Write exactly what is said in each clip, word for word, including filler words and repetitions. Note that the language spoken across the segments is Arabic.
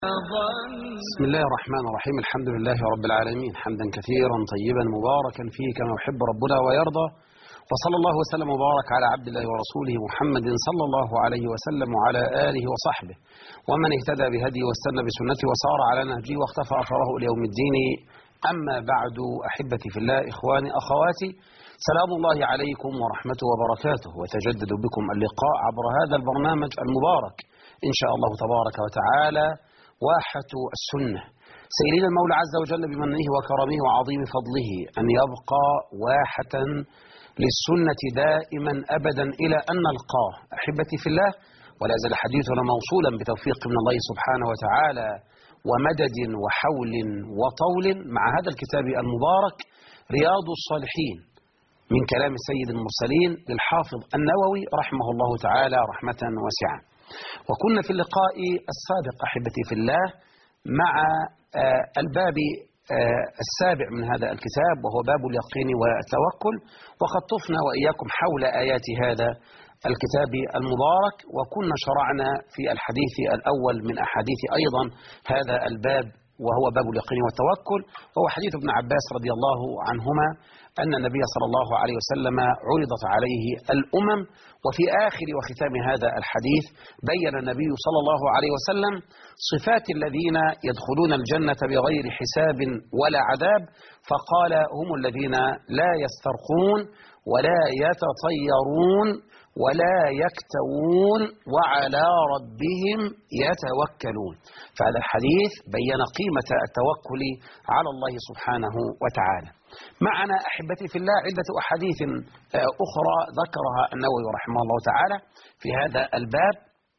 بسم الله الرحمن الرحيم. الحمد لله رب العالمين، حمدا كثيرا طيبا مباركا فيه كما يحب ربنا ويرضى، وصلى الله وسلم وبارك على عبد الله ورسوله محمد صلى الله عليه وسلم وعلى آله وصحبه ومن اهتدى بهديه واستنى بسنته وسار على نهجه واختفى أثره إلى يوم الدين. أما بعد، أحبتي في الله، إخواني أخواتي، سلام الله عليكم ورحمته وبركاته، وتجدد بكم اللقاء عبر هذا البرنامج المبارك إن شاء الله تبارك وتعالى، واحة السنة. سيدنا المولى عز وجل بمنه وكرمه وعظيم فضله أن يبقى واحة للسنة دائما أبدا إلى أن نلقاه. أحبتي في الله، ولا زال حديثنا موصولا بتوفيق من الله سبحانه وتعالى ومدد وحول وطول مع هذا الكتاب المبارك رياض الصالحين من كلام سيد المرسلين للحافظ النووي رحمه الله تعالى رحمة واسعة. وكنا في اللقاء السابق أحبتي في الله مع الباب السابع من هذا الكتاب، وهو باب اليقين والتوكل، وقد طفنا وإياكم حول آيات هذا الكتاب المبارك، وكنا شرعنا في الحديث الأول من أحاديث أيضا هذا الباب، وهو باب اليقين والتوكل، وهو حديث ابن عباس رضي الله عنهما أن النبي صلى الله عليه وسلم عرضت عليه الأمم، وفي آخر وختام هذا الحديث بين النبي صلى الله عليه وسلم صفات الذين يدخلون الجنة بغير حساب ولا عذاب، فقال: هم الذين لا يسترقون ولا يتطيرون ولا يكتوون وعلى ربهم يتوكلون. فهذا الحديث بين قيمة التوكل على الله سبحانه وتعالى. معنا أحبتي في الله عدة أحاديث أخرى ذكرها النووي رحمه الله تعالى في هذا الباب.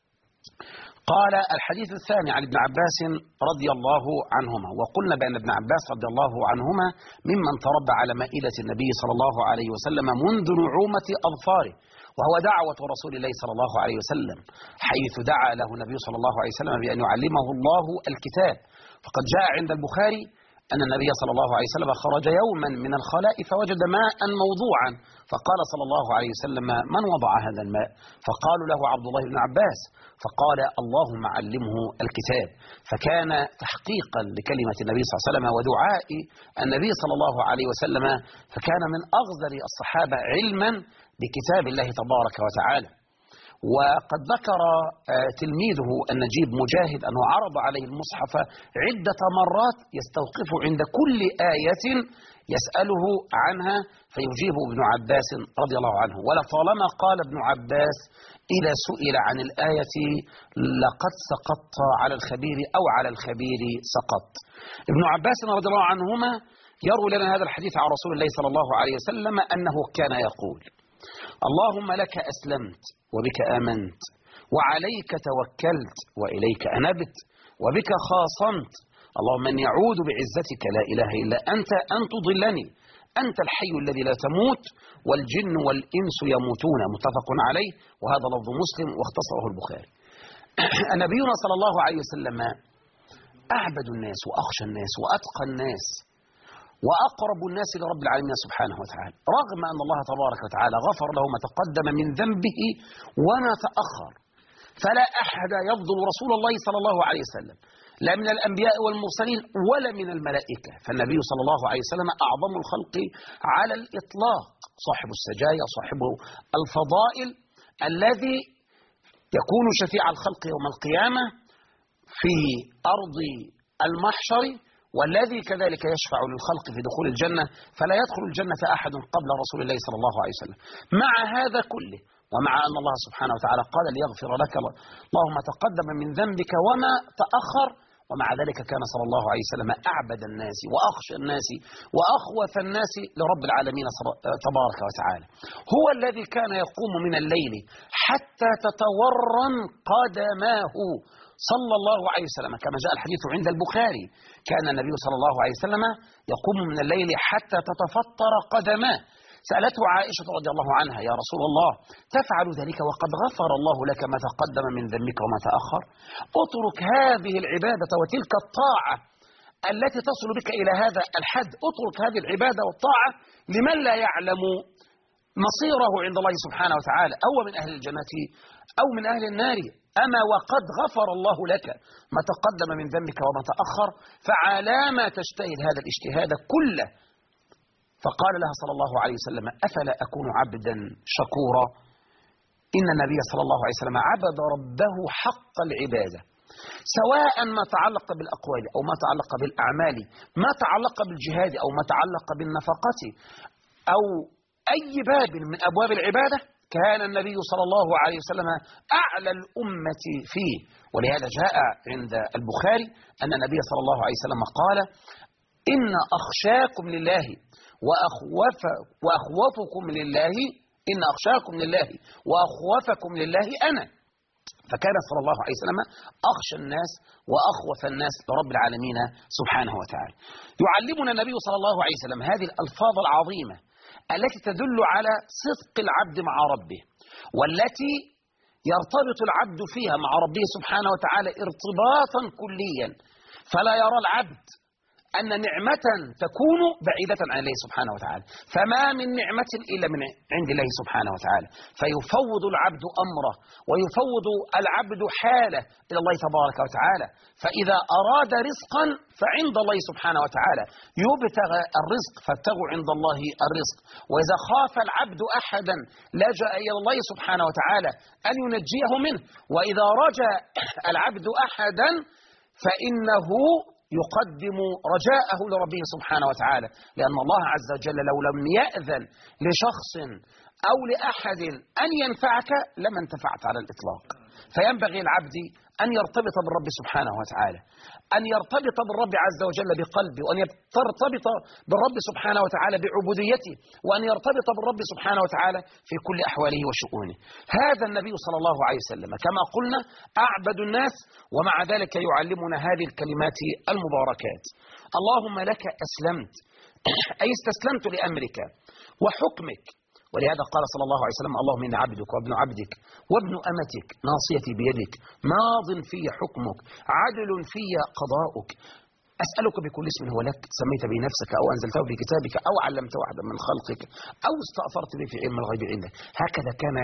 قال: الحديث الثاني عن ابن عباس رضي الله عنهما. وقلنا بأن ابن عباس رضي الله عنهما ممن تربى على مائدة النبي صلى الله عليه وسلم منذ نعومة أظفاره، وهو دعوة رسول الله صلى الله عليه وسلم، حيث دعا له النبي صلى الله عليه وسلم بأن يعلمه الله الكتاب. فقد جاء عند البخاري أن النبي صلى الله عليه وسلم خرج يوما من الخلاء فوجد ماء موضوعا، فقال صلى الله عليه وسلم: من وضع هذا الماء؟ فقالوا له: عبد الله بن عباس. فقال: اللهم علمه الكتاب. فكان تحقيقا لكلمة النبي صلى الله عليه وسلم ودعاء النبي صلى الله عليه وسلم، فكان من أغزر الصحابة علما بكتاب الله تبارك وتعالى. وقد ذكر تلميذه النجيب مجاهد أنه عرض عليه المصحف عدة مرات يستوقف عند كل آية يسأله عنها فيجيب ابن عباس رضي الله عنه. ولطالما قال ابن عباس إذا سئل عن الآية: لقد سقطت على الخبير أو على الخبير سقط. ابن عباس رضي الله عنهما يروي لنا هذا الحديث عن رسول الله صلى الله عليه وسلم أنه كان يقول: اللهم لك أسلمت وبك آمنت وعليك توكلت وإليك أنبت وبك خاصمت، اللهم أن يعود بعزتك لا إله إلا أنت أن تضلني، أنت الحي الذي لا تموت والجن والإنس يموتون. متفق عليه، وهذا لفظ مسلم واختصره البخاري. نبينا صلى الله عليه وسلم أعبد الناس وأخشى الناس وأتقى الناس وأقرب الناس لرب العالمين سبحانه وتعالى، رغم أن الله تبارك وتعالى غفر له ما تقدم من ذنبه وما تأخر. فلا أحد يفضل رسول الله صلى الله عليه وسلم، لا من الأنبياء والمرسلين ولا من الملائكة، فالنبي صلى الله عليه وسلم أعظم الخلق على الإطلاق، صاحب السجايا، صاحب الفضائل، الذي يكون شفيع الخلق يوم القيامة في أرض المحشر، والذي كذلك يشفع للخلق في دخول الجنة، فلا يدخل الجنة أحد قبل رسول الله صلى الله عليه وسلم. مع هذا كله، ومع أن الله سبحانه وتعالى قال: ليغفر لك اللهم تقدم من ذنبك وما تأخر، ومع ذلك كان صلى الله عليه وسلم أعبد الناس وأخشى الناس وأخوف الناس لرب العالمين تبارك وتعالى. هو الذي كان يقوم من الليل حتى تتورم قدماه صلى الله عليه وسلم، كما جاء الحديث عند البخاري: كان النبي صلى الله عليه وسلم يقوم من الليل حتى تتفطر قدماه. سألته عائشة رضي الله عنها: يا رسول الله، تفعل ذلك وقد غفر الله لك ما تقدم من ذنبك وما تأخر؟ اترك هذه العبادة وتلك الطاعة التي تصل بك إلى هذا الحد، اترك هذه العبادة والطاعة لمن لا يعلم مصيره عند الله سبحانه وتعالى، أو من أهل الجنة أو من أهل النار، أما وقد غفر الله لك ما تقدم من ذنبك وما تأخر، فعلى ما تجتهد هذا الاجتهاد كله. فقال لها صلى الله عليه وسلم: أفلا أكون عبدا شكورا؟ إن النبي صلى الله عليه وسلم عبد ربه حق العبادة، سواء ما تعلق بالأقوال أو ما تعلق بالأعمال، ما تعلق بالجهاد أو ما تعلق بالنفقة أو أي باب من أبواب العبادة، كان النبي صلى الله عليه وسلم أعلى الأمة فيه. ولهذا جاء عند البخاري أن النبي صلى الله عليه وسلم قال: إن أخشاكم لله وأخوف وأخوفكم لله إن أخشاكم لله وأخوفكم لله أنا. فكان صلى الله عليه وسلم أخشى الناس وأخوف الناس لرب العالمين سبحانه وتعالى. يعلمنا النبي صلى الله عليه وسلم هذه الألفاظ العظيمة التي تدل على صدق العبد مع ربه، والتي يرتبط العبد فيها مع ربه سبحانه وتعالى ارتباطا كليا، فلا يرى العبد أن نعمة تكون بعيدة عن الله سبحانه وتعالى، فما من نعمة إلا من عند الله سبحانه وتعالى، فيفوض العبد أمره ويفوض العبد حاله إلى الله تبارك وتعالى. فإذا أراد رزقا فعند الله سبحانه وتعالى يبتغى الرزق، فابتغوا عند الله الرزق. وإذا خاف العبد أحدا لجأ إلى الله سبحانه وتعالى أن ينجيه منه، وإذا رجا العبد أحدا فإنه يقدم رجاءه لربه سبحانه وتعالى، لأن الله عز وجل لو لم يأذن لشخص أو لأحد أن ينفعك لما انتفعت على الإطلاق. فينبغي العبد أن يرتبط بالرب سبحانه وتعالى، أن يرتبط بالرب عز وجل بقلبه، وأن يرتبط بالرب سبحانه وتعالى بعبوديته، وأن يرتبط بالرب سبحانه وتعالى في كل أحواله وشؤونه. هذا النبي صلى الله عليه وسلم كما قلنا أعبد الناس، ومع ذلك يعلمنا هذه الكلمات المباركات: اللهم لك أسلمت، أي استسلمت لأمرك وحكمك. ولهذا قال صلى الله عليه وسلم: اللهم إني عبدك وابن عبدك وابن أمتك ناصيتي بيدك ماض في حكمك عدل في قضاؤك، أسألك بكل اسم هو لك سميت به نفسك أو أنزلته في كتابك أو علمته واحدا من خلقك أو استأثرت به في علم الغيب عندك. هكذا كان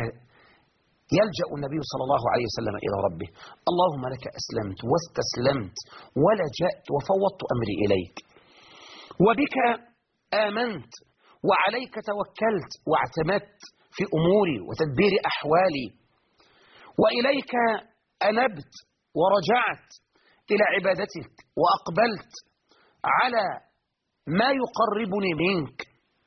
يلجأ النبي صلى الله عليه وسلم إلى ربه: اللهم لك أسلمت واستسلمت ولجأت وفوضت أمري إليك، وبك آمنت وعليك توكلت واعتمدت في أموري وتدبير أحوالي، وإليك أنبت ورجعت إلى عبادتك وأقبلت على ما يقربني منك،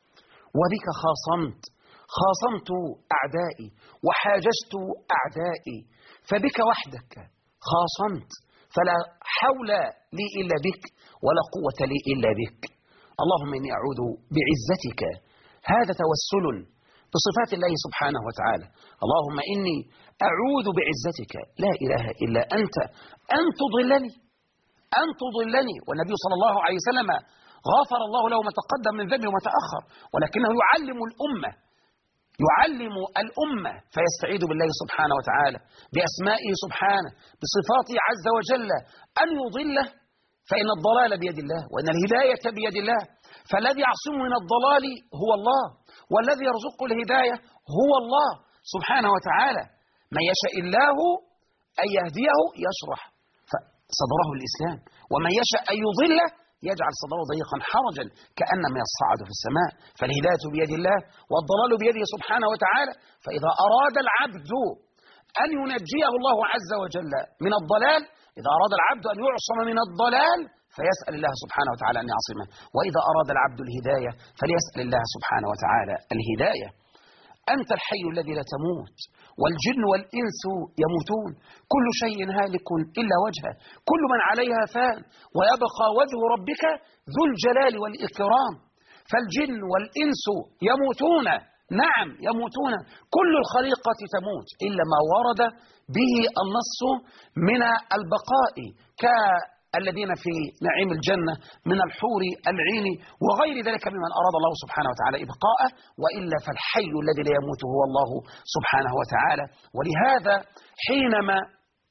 وبك خاصمت خاصمت أعدائي وحاججت أعدائي، فبك وحدك خاصمت فلا حول لي إلا بك ولا قوة لي إلا بك. اللهم إني أعوذ بعزتك، هذا توسل بصفات الله سبحانه وتعالى. اللهم إني أعوذ بعزتك لا إله إلا أنت أن تضلني أن تضلني. والنبي صلى الله عليه وسلم غفر الله له ما تقدم من ذنبه وما تأخر، ولكنه يعلم الأمة يعلم الأمة فيستعيذ بالله سبحانه وتعالى بأسمائه سبحانه بصفاته عز وجل أن يضله، فإن الضلال بيد الله وإن الهداية بيد الله، فالذي يعصمه من الضلال هو الله، والذي يرزقه الهداية هو الله سبحانه وتعالى. من يشاء الله أن يهديه يشرح صدره الإسلام، ومن يشاء أن يضله يجعل صدره ضيقا حرجا كأنما يصعد في السماء. فالهداية بيد الله والضلال بيده سبحانه وتعالى. فإذا أراد العبد أن ينجيه الله عز وجل من الضلال، إذا أراد العبد أن يعصم من الضلال فيسأل الله سبحانه وتعالى أن يعصمه، وإذا أراد العبد الهداية فليسأل الله سبحانه وتعالى الهداية. أنت الحي الذي لا تموت، والجن والإنس يموتون، كل شيء هالك إلا وجهه، كل من عليها فان، ويبقى وجه ربك ذو الجلال والإكرام. فالجن والإنس يموتون، نعم يموتون، كل الخليقة تموت إلا ما ورد به النص من البقاء كالذين في نعيم الجنة من الحور العين وغير ذلك ممن أراد الله سبحانه وتعالى إبقاءه، وإلا فالحي الذي لا يموت هو الله سبحانه وتعالى. ولهذا حينما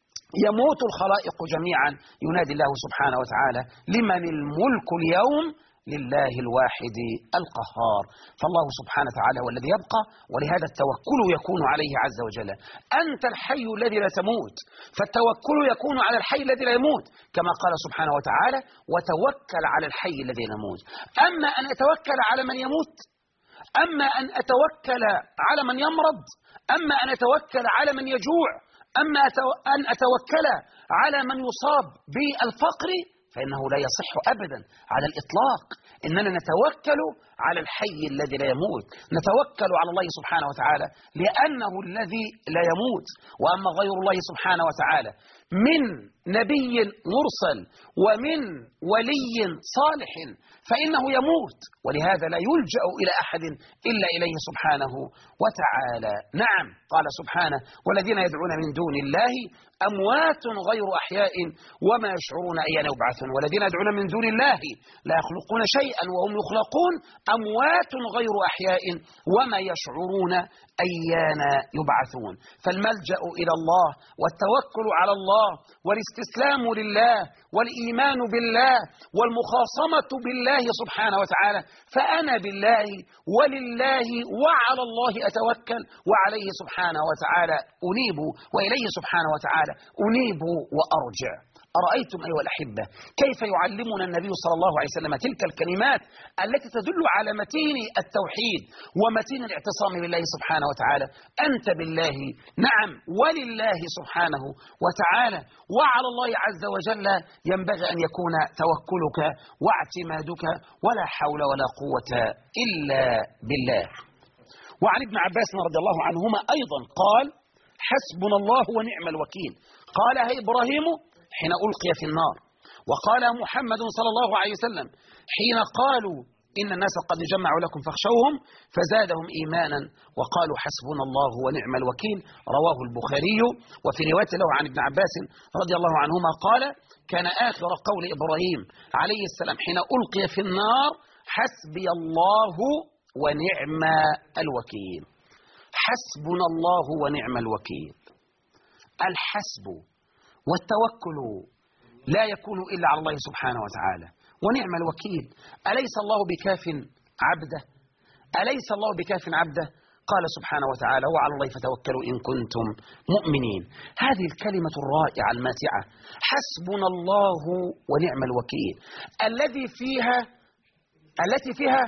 يموت الخلائق جميعا ينادي الله سبحانه وتعالى: لمن الملك اليوم لله الواحد القهار. فالله سبحانه وتعالى هو الذي يبقى، ولهذا التوكل يكون عليه عز وجل. أنت الحي الذي لا تموت، فالتوكل يكون على الحي الذي لا يموت، كما قال سبحانه وتعالى: وتوكل على الحي الذي لا يموت. أما أن أتوكل على من يموت، أما أن أتوكل على من يمرض، أما أن أتوكل على من يجوع، أما أن أتوكل على من يصاب بالفقر، فإنه لا يصح أبدا على الإطلاق. إننا نتوكل على الحي الذي لا يموت، نتوكل على الله سبحانه وتعالى لأنه الذي لا يموت. وأما غير الله سبحانه وتعالى من نبي مرسل ومن ولي صالح فإنه يموت، ولهذا لا يلجأ إلى أحد إلا إليه سبحانه وتعالى. نعم، قال سبحانه: والذين يدعون من دون الله أموات غير أحياء وما يشعرون أيان يبعثون. والذين يدعون من دون الله لا يخلقون شيئا وهم يخلقون، أموات غير أحياء وما يشعرون أيان يبعثون. فالملجأ إلى الله والتوكل على الله والاستسلام لله والإيمان بالله والمخاصمة بالله سبحانه وتعالى. فأنا بالله ولله وعلى الله أتوكل، وعليه سبحانه وتعالى أنيب، وإليه سبحانه وتعالى أنيب وأرجع. أرأيتم أيها الأحبة كيف يعلمنا النبي صلى الله عليه وسلم تلك الكلمات التي تدل على متين التوحيد ومتين الاعتصام بالله سبحانه وتعالى؟ أنت بالله، نعم، ولله سبحانه وتعالى، وعلى الله عز وجل ينبغي أن يكون توكلك واعتمادك، ولا حول ولا قوة إلا بالله. وعن ابن عباس رضي الله عنهما أيضا قال: حسبنا الله ونعم الوكيل. قالها إبراهيم حين ألقي في النار، وقال محمد صلى الله عليه وسلم حين قالوا إن الناس قد جمعوا لكم فاخشوهم فزادهم إيمانا وقالوا حسبنا الله ونعم الوكيل. رواه البخاري. وفي رواية له عن ابن عباس رضي الله عنهما قال: كان آخر قول إبراهيم عليه السلام حين ألقي في النار: حسبي الله ونعم الوكيل. حسبنا الله ونعم الوكيل. الحسب والتوكل لا يكون إلا على الله سبحانه وتعالى. ونعم الوكيل، أليس الله بكاف عبده؟ أليس الله بكاف عبده؟ قال سبحانه وتعالى: وعلى الله فتوكلوا إن كنتم مؤمنين. هذه الكلمة الرائعة الماتعة، حسبنا الله ونعم الوكيل، الذي فيها التي فيها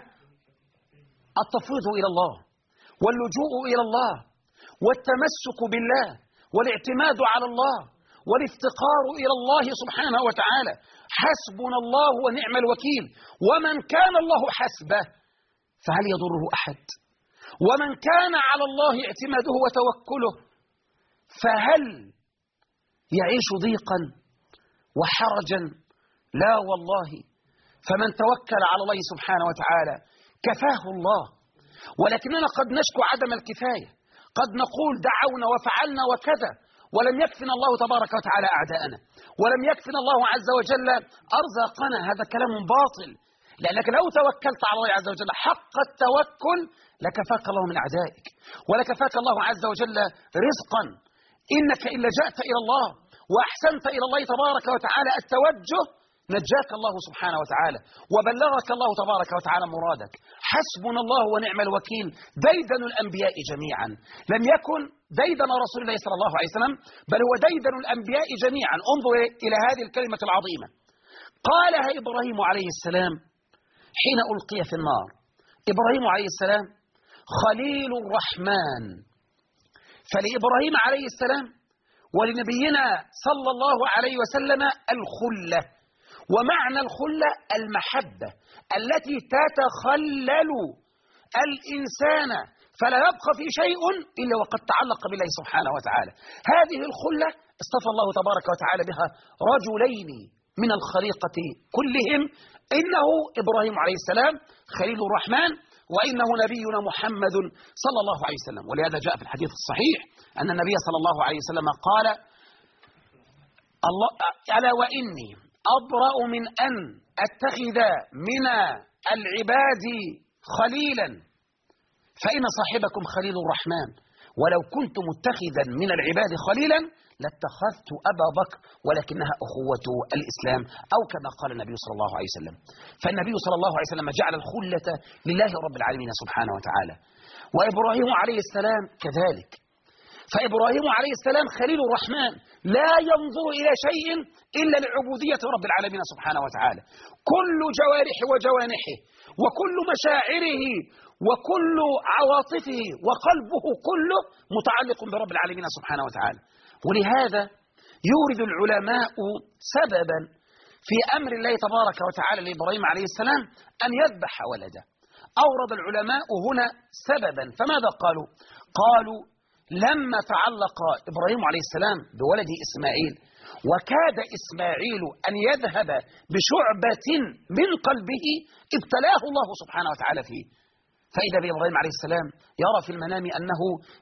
التفويض إلى الله واللجوء إلى الله والتمسك بالله والاعتماد على الله والافتقار إلى الله سبحانه وتعالى. حسبنا الله ونعم الوكيل. ومن كان الله حسبه فهل يضره أحد؟ ومن كان على الله اعتماده وتوكله فهل يعيش ضيقا وحرجا؟ لا والله. فمن توكل على الله سبحانه وتعالى كفاه الله. ولكننا قد نشكو عدم الكفاية، قد نقول دعونا وفعلنا وكذا، ولم يكفنا الله تبارك وتعالى أعداءنا، ولم يكفنا الله عز وجل أرزاقنا. هذا كلام باطل، لأنك لو توكلت على الله عز وجل حق التوكل لكفاك الله من أعدائك، ولكفاك الله عز وجل رزقا. إنك إن لجأت إلى الله وأحسنت إلى الله تبارك وتعالى التوجه نجاك الله سبحانه وتعالى وبلغك الله تبارك وتعالى مرادك. حسبنا الله ونعم الوكيل ديدن الأنبياء جميعا، لم يكن ديدن رسول الله صلى الله عليه وسلم، بل هو ديدن الأنبياء جميعا. انظر إلى هذه الكلمة العظيمة، قالها إبراهيم عليه السلام حين ألقي في النار. إبراهيم عليه السلام خليل الرحمن، فلإبراهيم عليه السلام ولنبينا صلى الله عليه وسلم الخلة. ومعنى الخلة المحبة التي تتخلل الإنسان فلا يبقى في شيء إلا وقد تعلق بالله سبحانه وتعالى. هذه الخلة اصطفى الله تبارك وتعالى بها رجلين من الخليقة كلهم، إنه إبراهيم عليه السلام خليل الرحمن، وإنه نبينا محمد صلى الله عليه وسلم. ولهذا جاء في الحديث الصحيح أن النبي صلى الله عليه وسلم قال: الله ألا وإني أبرأ من أن أتخذ من العباد خليلا فإن صاحبكم خليل الرحمن، ولو كنت متخذا من العباد خليلا لاتخذت أبا بكر، ولكنها أخوة الإسلام، أو كما قال النبي صلى الله عليه وسلم. فالنبي صلى الله عليه وسلم جعل الخلة لله رب العالمين سبحانه وتعالى، وإبراهيم عليه السلام كذلك. فإبراهيم عليه السلام خليل الرحمن، لا ينظر إلى شيء إلا لعبودية رب العالمين سبحانه وتعالى. كل جوارحه وجوانحه وكل مشاعره وكل عواطفه وقلبه كله متعلق برب العالمين سبحانه وتعالى. ولهذا يورد العلماء سببا في أمر الله تبارك وتعالى لإبراهيم عليه السلام أن يذبح ولده. أورد العلماء هنا سببا، فماذا قالوا؟ قالوا لما تعلق إبراهيم عليه السلام بولده إسماعيل، وكاد إسماعيل أن يذهب بشعبة من قلبه، ابتلاه الله سبحانه وتعالى فيه. فإذا بإبراهيم عليه السلام يرى في المنام أنه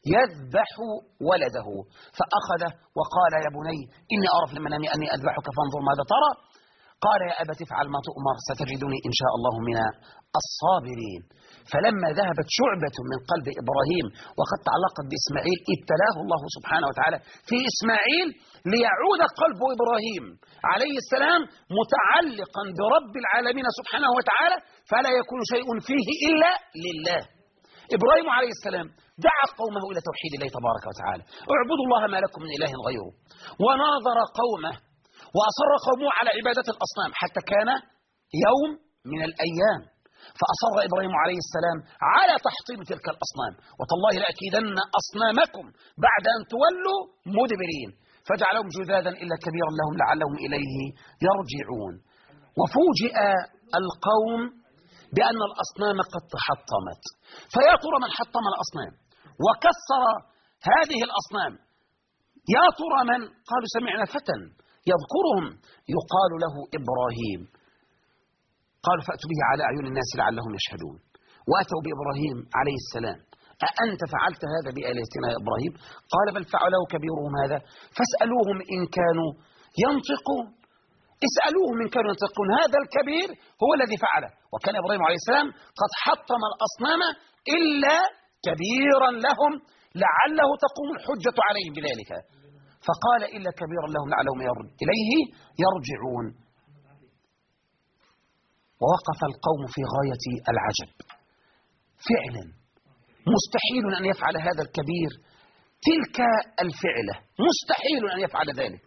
يذبح ولده، فأخذه وقال يا بني إني أرى في المنام أني أذبحك فانظر ماذا ترى. قال يا أبت افعل ما تؤمر ستجدني إن شاء الله من الصابرين. فلما ذهبت شعبة من قلب إبراهيم وقد تعلقت بإسماعيل، ابتلاه الله سبحانه وتعالى في إسماعيل ليعود قلب إبراهيم عليه السلام متعلقا برب العالمين سبحانه وتعالى، فلا يكون شيء فيه إلا لله. إبراهيم عليه السلام دعا قومه إلى توحيد الله تبارك وتعالى، اعبدوا الله ما لكم من إله غيره، وناظر قومه وأصر قومه على عبادة الأصنام حتى كان يوم من الأيام فأصر إبراهيم عليه السلام على تحطيم تلك الأصنام، وتالله لأكيدن أصنامكم بعد أن تولوا مدبرين، فجعلهم جذاذا إلا كبيرا لهم لعلهم إليه يرجعون. وفوجئ القوم بأن الأصنام قد تحطمت، فيا ترى من حطم الأصنام وكسر هذه الأصنام؟ يا ترى من؟ قالوا سمعنا فتى يذكرهم يقال له إبراهيم. قالوا فأتوا به على أعين الناس لعلهم يشهدون. وأتوا بإبراهيم عليه السلام، أأنت فعلت هذا بآلهتنا يا إبراهيم؟ قال بل فعله كبيرهم هذا فاسألوهم إن كانوا ينطقون. اسألوهم إن كانوا ينطقون، هذا الكبير هو الذي فعله. وكان إبراهيم عليه السلام قد حطم الأصنام إلا كبيرا لهم لعله تقوم الحجة عليهم بذلك، فقال إلا كبيرا لهم لعلهم إليه يرجعون. ووقف القوم في غاية العجب، فعلا مستحيل أن يفعل هذا الكبير تلك الفعلة، مستحيل أن يفعل ذلك،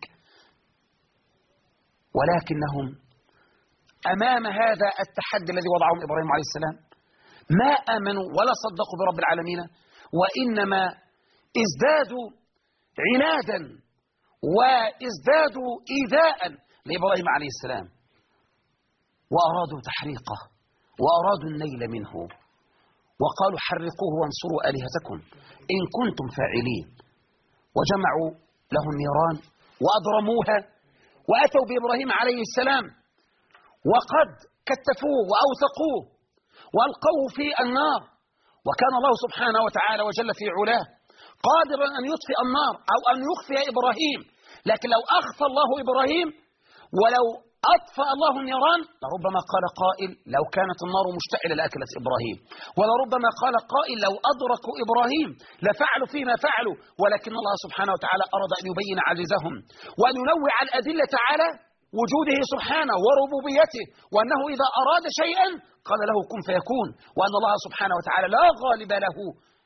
ولكنهم أمام هذا التحدي الذي وضعهم إبراهيم عليه السلام ما آمنوا ولا صدقوا برب العالمين، وإنما ازدادوا عنادا وازدادوا إيذاء لإبراهيم عليه السلام، وأرادوا تحريقه وأرادوا النيل منه، وقالوا حرقوه وانصروا آلهتكم إن كنتم فاعلين. وجمعوا له النيران وأضرموها، وأتوا بإبراهيم عليه السلام وقد كتفوه وأوثقوه وألقوه في النار، وكان الله سبحانه وتعالى وجل في علاه قادرا أن يطفئ النار أو أن يخفي إبراهيم، لكن لو أخفى الله إبراهيم ولو أطفأ الله النيران لربما قال قائل لو كانت النار مشتعلة لأكلت إبراهيم، ولربما قال قائل لو أدركوا إبراهيم لفعلوا فيما فعلوا، ولكن الله سبحانه وتعالى أراد أن يبين عجزهم وأن ينوع الأدلة على وجوده سبحانه وربوبيته، وأنه إذا أراد شيئا قال له كن فيكون، وأن الله سبحانه وتعالى لا غالب له.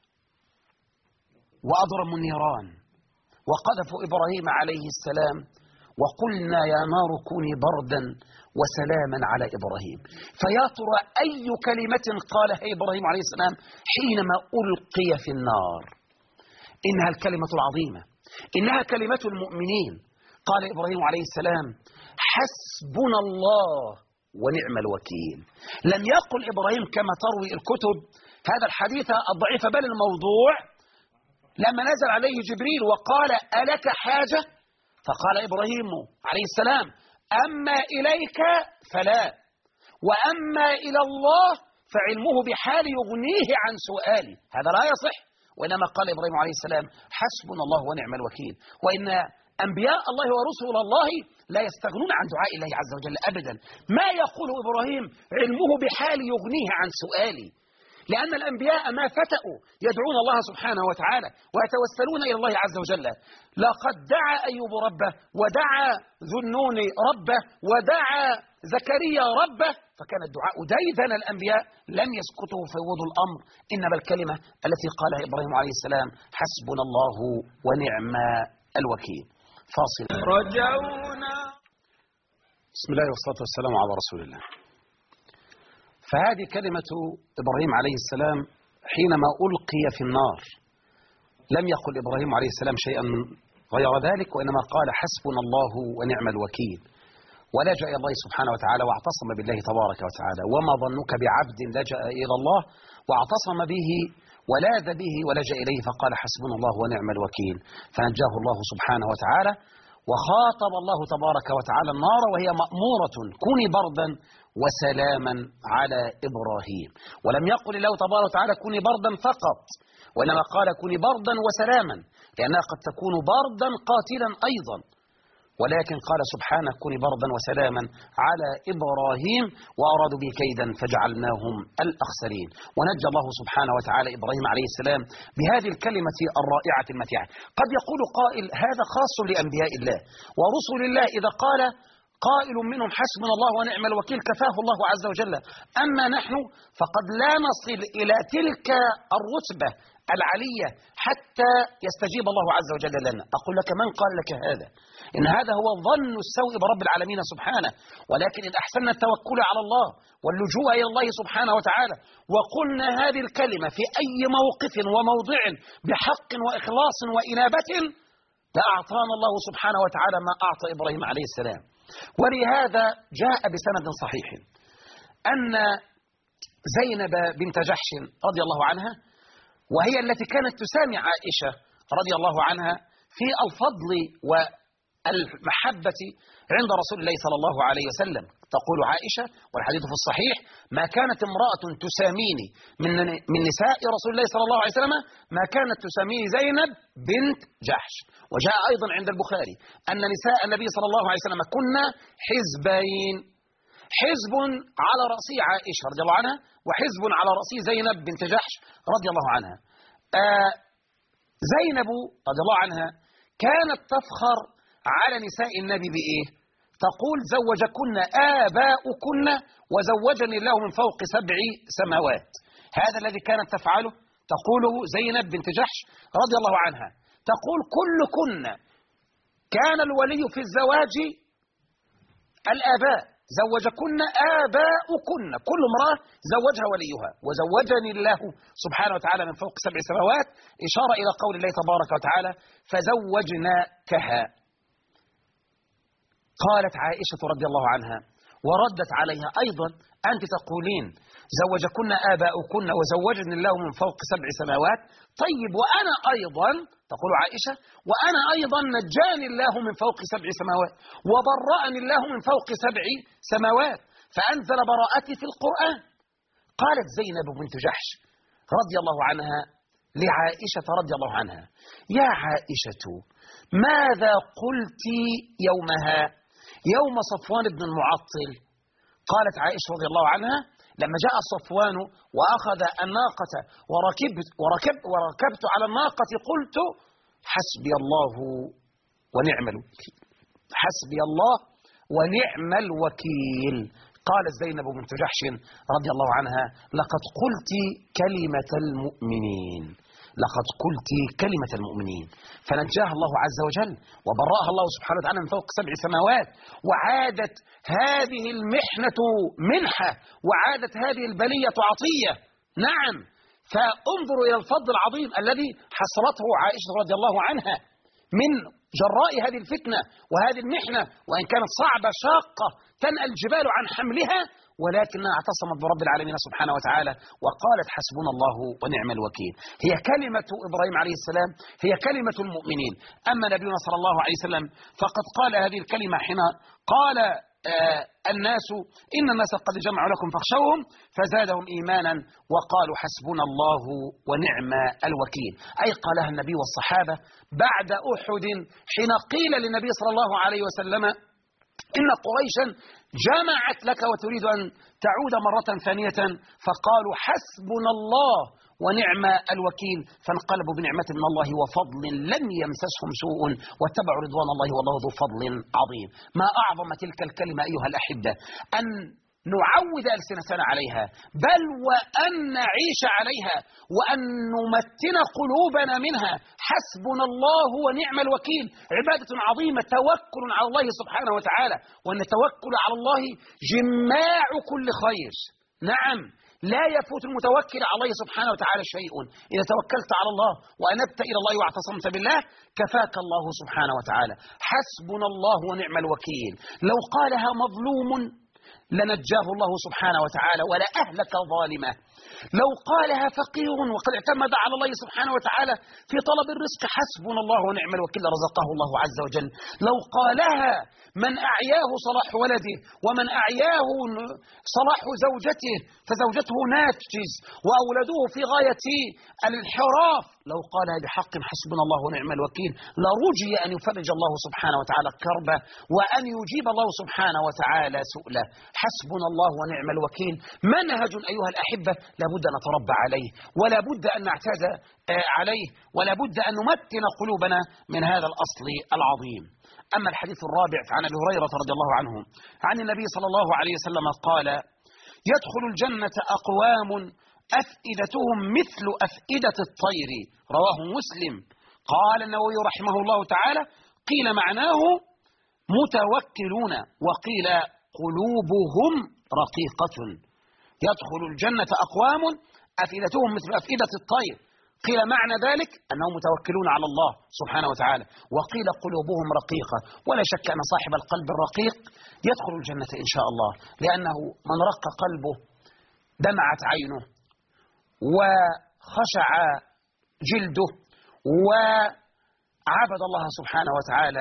وأضرموا النيران وقذفوا إبراهيم عليه السلام، وقلنا يا نار كوني بردا وسلاما على إبراهيم. فيا ترى أي كلمة قالها إبراهيم عليه السلام حينما ألقي في النار؟ إنها الكلمة العظيمة، إنها كلمة المؤمنين. قال إبراهيم عليه السلام حسبنا الله ونعم الوكيل. لم يقل إبراهيم كما تروي الكتب هذا الحديث الضعيف بل الموضوع لما نزل عليه جبريل وقال ألك حاجة؟ فقال إبراهيم عليه السلام أما إليك فلا، وأما إلى الله فعلمه بحال يغنيه عن سؤالي. هذا لا يصح، وإنما قال إبراهيم عليه السلام حسبنا الله ونعم الوكيل. وإن أنبياء الله ورسل الله لا يستغنون عن دعاء الله عز وجل أبدا. ما يقول إبراهيم علمه بحال يغنيه عن سؤالي، لأن الأنبياء ما فتأوا يدعون الله سبحانه وتعالى ويتوسلون إلى الله عز وجل. لقد دعا أيوب ربه، ودعا ذو النون ربه، ودعا زكريا ربه، فكان الدعاء ديدن الأنبياء لم يسكتوا فيوضوا الأمر، إنما الكلمة التي قالها إبراهيم عليه السلام حسبنا الله ونعم الوكيل. فاصل. رجونا. بسم الله والصلاة والسلام على رسول الله. فهذه كلمة إبراهيم عليه السلام حينما ألقي في النار، لم يقل إبراهيم عليه السلام شيئا غير ذلك، وإنما قال حسبنا الله ونعم الوكيل، ولجأ إلى الله سبحانه وتعالى واعتصم بالله تبارك وتعالى. وما ظنك بعبد لجأ إلى الله واعتصم به ولاذ به ولجأ إليه فقال حسبنا الله ونعم الوكيل، فنجاه الله سبحانه وتعالى. وخاطب الله تبارك وتعالى النار وهي مأمورة كوني بردا وسلاما على إبراهيم، ولم يقل الله تبارك وتعالى كوني بردا فقط، وإنما قال كوني بردا وسلاما، لأنها قد تكون بردا قاتلا أيضا، ولكن قال سبحانه كوني بردا وسلاما على إبراهيم وأرادوا به كيدا فجعلناهم الأخسرين. ونجى الله سبحانه وتعالى إبراهيم عليه السلام بهذه الكلمة الرائعة المتيعة. قد يقول قائل هذا خاص لأنبياء الله ورسل الله، إذا قال قائل منهم حسبنا الله ونعم الوكيل كفاه الله عز وجل، أما نحن فقد لا نصل إلى تلك الرتبة العلية حتى يستجيب الله عز وجل لنا. أقول لك من قال لك هذا؟ إن هذا هو ظن السوء برب العالمين سبحانه، ولكن إن أحسننا التوكل على الله واللجوء إلى الله سبحانه وتعالى وقلنا هذه الكلمة في أي موقف وموضع بحق وإخلاص وإنابة لأعطانا الله سبحانه وتعالى ما أعطى إبراهيم عليه السلام. ولهذا جاء بسند صحيح أن زينب بنت جحش رضي الله عنها، وهي التي كانت تسامع عائشة رضي الله عنها في الفضل والمحبة عند رسول الله صلى الله عليه وسلم، تقول عائشة والحديث في الصحيح ما كانت امرأة تساميني من من نساء رسول الله صلى الله عليه وسلم ما كانت تساميني زينب بنت جحش. وجاء أيضا عند البخاري أن نساء النبي صلى الله عليه وسلم كنا حزبين، حزب على رأسه عائشة رضي الله عنها وحزب على رأسه زينب بنت جحش رضي الله عنها. آه زينب رضي الله عنها كانت تفخر على نساء النبي بإيه؟ تقول زوجكن آباؤكن وزوجني الله من فوق سبع سماوات. هذا الذي كانت تفعله تقوله زينب بنت جحش رضي الله عنها، تقول كلكن كان الولي في الزواج الآباء، زوجكن آباؤكن، كل امرأة زوجها وليها، وزوجني الله سبحانه وتعالى من فوق سبع سماوات، إشارة إلى قول الله تبارك وتعالى فزوجناكها. قالت عائشة رضي الله عنها وردت عليها أيضا أنت تقولين زوجكن آباؤكن وزوجني الله من فوق سبع سماوات، طيب وأنا أيضا، تقول عائشة، وأنا أيضا نجاني الله من فوق سبع سماوات وبرأني الله من فوق سبع سماوات فأنزل براءتي في القرآن. قالت زينب بنت جحش رضي الله عنها لعائشة رضي الله عنها يا عائشة ماذا قلت يومها يوم صفوان بن المعطل؟ قالت عائشة رضي الله عنها لما جاء صفوان وأخذ الناقة وركبت, وركب وركبت على الناقة قلت حسبي الله ونعم الوكيل، حسبي الله ونعم الوكيل. قالت زينب بنت جحش رضي الله عنها لقد قلت كلمة المؤمنين، لقد قلت كلمة المؤمنين، فنجاها الله عز وجل وبرأها الله سبحانه وتعالى من فوق سبع سماوات، وعادت هذه المحنة منحة، وعادت هذه البلية عطية. نعم، فانظروا إلى الفضل العظيم الذي حصلته عائشة رضي الله عنها من جراء هذه الفتنة وهذه المحنة، وإن كانت صعبة شاقة تنأى الجبال عن حملها، ولكنها اعتصمت برب العالمين سبحانه وتعالى وقالت حسبنا الله ونعم الوكيل. هي كلمة إبراهيم عليه السلام، هي كلمة المؤمنين. أما نبينا صلى الله عليه وسلم فقد قال هذه الكلمة حين قال آه الناس إن الناس قد جمعوا لكم فاخشوهم فزادهم إيمانا وقالوا حسبنا الله ونعم الوكيل، أي قالها النبي والصحابة بعد أحد حين قيل للنبي صلى الله عليه وسلم إن قريشا جمعت لك وتريد أن تعود مرة ثانية، فقالوا حسبنا الله ونعم الوكيل، فانقلبوا بنعمة من الله وفضل لم يمسسهم سوء واتبعوا رضوان الله والله ذو فضل عظيم. ما أعظم تلك الكلمة أيها الأحبة، أن نعود ألسنتنا عليها، بل وأن نعيش عليها، وأن نمتن قلوبنا منها. حسبنا الله ونعم الوكيل عبادة عظيمة، توكل على الله سبحانه وتعالى، وأن التوكل على الله جماع كل خير. نعم، لا يفوت المتوكل على الله سبحانه وتعالى شيء. إذا توكلت على الله وأنبت إلى الله واعتصمت بالله كفاك الله سبحانه وتعالى. حسبنا الله ونعم الوكيل لو قالها مظلوم لنجاه الله سبحانه وتعالى ولا أهلك ظالمه. لو قالها فقير وقد اعتمد على الله سبحانه وتعالى في طلب الرزق حسبنا الله ونعم الوكيل رزقه الله عز وجل. لو قالها من أعياه صلاح ولده ومن أعياه صلاح زوجته فزوجته ناتجز وأولدوه في غاية الانحراف، لو قالها بحق حسبنا الله ونعم الوكيل لرجي أن يفرج الله سبحانه وتعالى كربه وأن يجيب الله سبحانه وتعالى سؤله. حسبنا الله ونعم الوكيل منهج أيها الأحبة لابد أن نتربى عليه، ولا بد أن نعتاد عليه، ولا بد أن نمتن قلوبنا من هذا الأصل العظيم. أما الحديث الرابع عن أبي هريرة رضي الله عنه عن النبي صلى الله عليه وسلم قال: يدخل الجنة أقوام أفئدتهم مثل أفئدة الطير، رواه مسلم. قال النووي رحمه الله تعالى: قيل معناه متوكلون، وقيل قلوبهم رقيقة. يدخل الجنة أقوام أفئدتهم مثل أفئدة الطير، قيل معنى ذلك أنهم متوكلون على الله سبحانه وتعالى، وقيل قلوبهم رقيقة. ولا شك أن صاحب القلب الرقيق يدخل الجنة إن شاء الله، لأنه من رق قلبه دمعت عينه وخشع جلده وعبد الله سبحانه وتعالى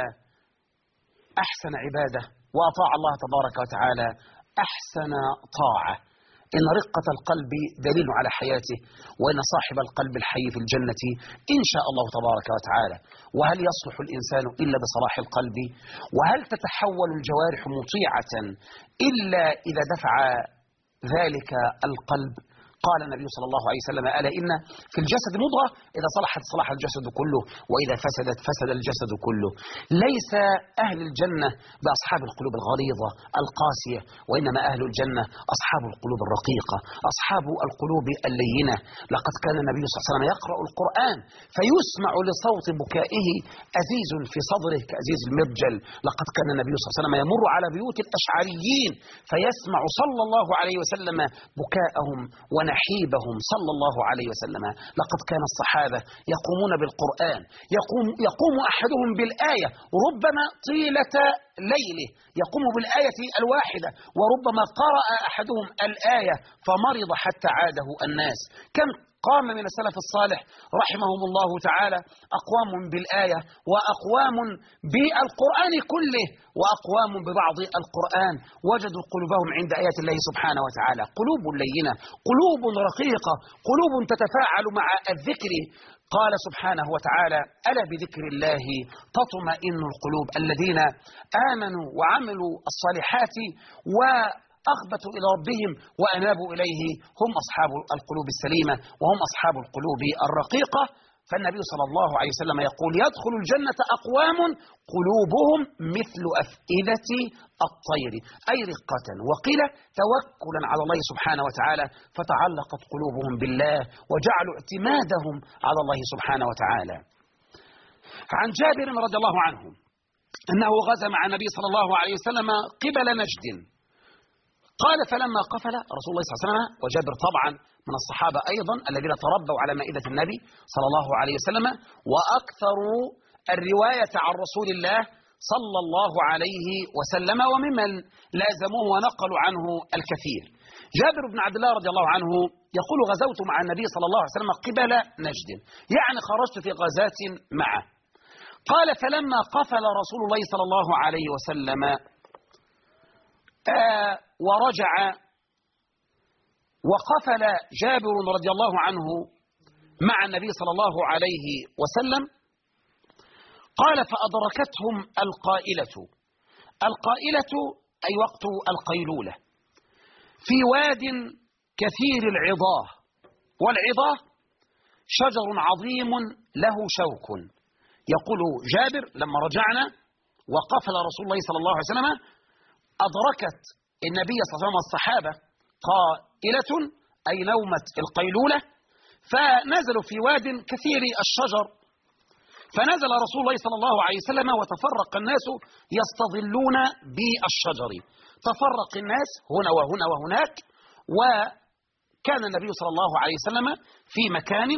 أحسن عبادة وأطاع الله تبارك وتعالى أحسن طاعة. إن رقة القلب دليل على حياته، وإن صاحب القلب الحي في الجنة إن شاء الله تبارك وتعالى. وهل يصلح الإنسان إلا بصلاح القلب؟ وهل تتحول الجوارح مطيعة إلا إذا دفع ذلك القلب؟ قال النبي صلى الله عليه وسلم: ألا إن في الجسد مضغة إذا صلحت صلح الجسد كله وإذا فسدت فسد الجسد كله. ليس أهل الجنة بأصحاب القلوب الغليظة القاسية، وإنما أهل الجنة أصحاب القلوب الرقيقة، أصحاب القلوب اللينة. لقد كان النبي صلى الله عليه وسلم يقرأ القرآن فيسمع لصوت بكائه أزيز في صدره كأزيز المرجل. لقد كان النبي صلى الله عليه وسلم يمر على بيوت الأشعريين فيسمع صلى الله عليه وسلم بكاءهم ونحيبهم صلى الله عليه وسلم. لقد كان الصحابة يقومون بالقرآن، يقوم, يقوم أحدهم بالآية ربما طيلة ليله، يقوم بالآية الواحدة، وربما قرأ أحدهم الآية فمرض حتى عاده الناس. كم قام من السلف الصالح رحمهم الله تعالى أقوام بالآية، وأقوام بالقرآن كله، وأقوام ببعض القرآن، وجدوا قلوبهم عند آيات الله سبحانه وتعالى. قلوب لينة، قلوب رقيقة، قلوب تتفاعل مع الذكر. قال سبحانه وتعالى: ألا بذكر الله تطمئن القلوب. الذين آمنوا وعملوا الصالحات و أخبتوا إلى ربهم وأنابوا إليه هم أصحاب القلوب السليمة وهم أصحاب القلوب الرقيقة. فالنبي صلى الله عليه وسلم يقول: يدخل الجنة أقوام قلوبهم مثل أفئدة الطير، أي رقة، وقيل توكلا على الله سبحانه وتعالى، فتعلقت قلوبهم بالله وجعلوا اعتمادهم على الله سبحانه وتعالى. عن جابر رضي الله عنه أنه غزا مع النبي صلى الله عليه وسلم قبل نجد. قال: فلما قفل رسول الله صلى الله عليه وسلم، وجابر طبعا من الصحابة أيضا الذين تربوا على مائدة النبي صلى الله عليه وسلم، وأكثروا الرواية عن رسول الله صلى الله عليه وسلم، وممن لازموه ونقلوا عنه الكثير. جابر بن عبد الله رضي الله عنه يقول: غزوت مع النبي صلى الله عليه وسلم قبل نجد، يعني خرجت في غزاة معه. قال: فلما قفل رسول الله صلى الله عليه وسلم آه ورجع وقفل جابر رضي الله عنه مع النبي صلى الله عليه وسلم، قال: فأدركتهم القائلة القائلة أي وقت القيلولة في واد كثير العظاه، والعظاه شجر عظيم له شوك. يقول جابر لما رجعنا وقفل رسول الله صلى الله عليه وسلم أدركت النبي صلى الله عليه وسلم والصحابة قائلة أي نومة القيلولة، فنزلوا في واد كثير الشجر، فنزل رسول الله صلى الله عليه وسلم وتفرق الناس يستظلون بالشجر، تفرق الناس هنا وهنا وهناك، وكان النبي صلى الله عليه وسلم في مكان،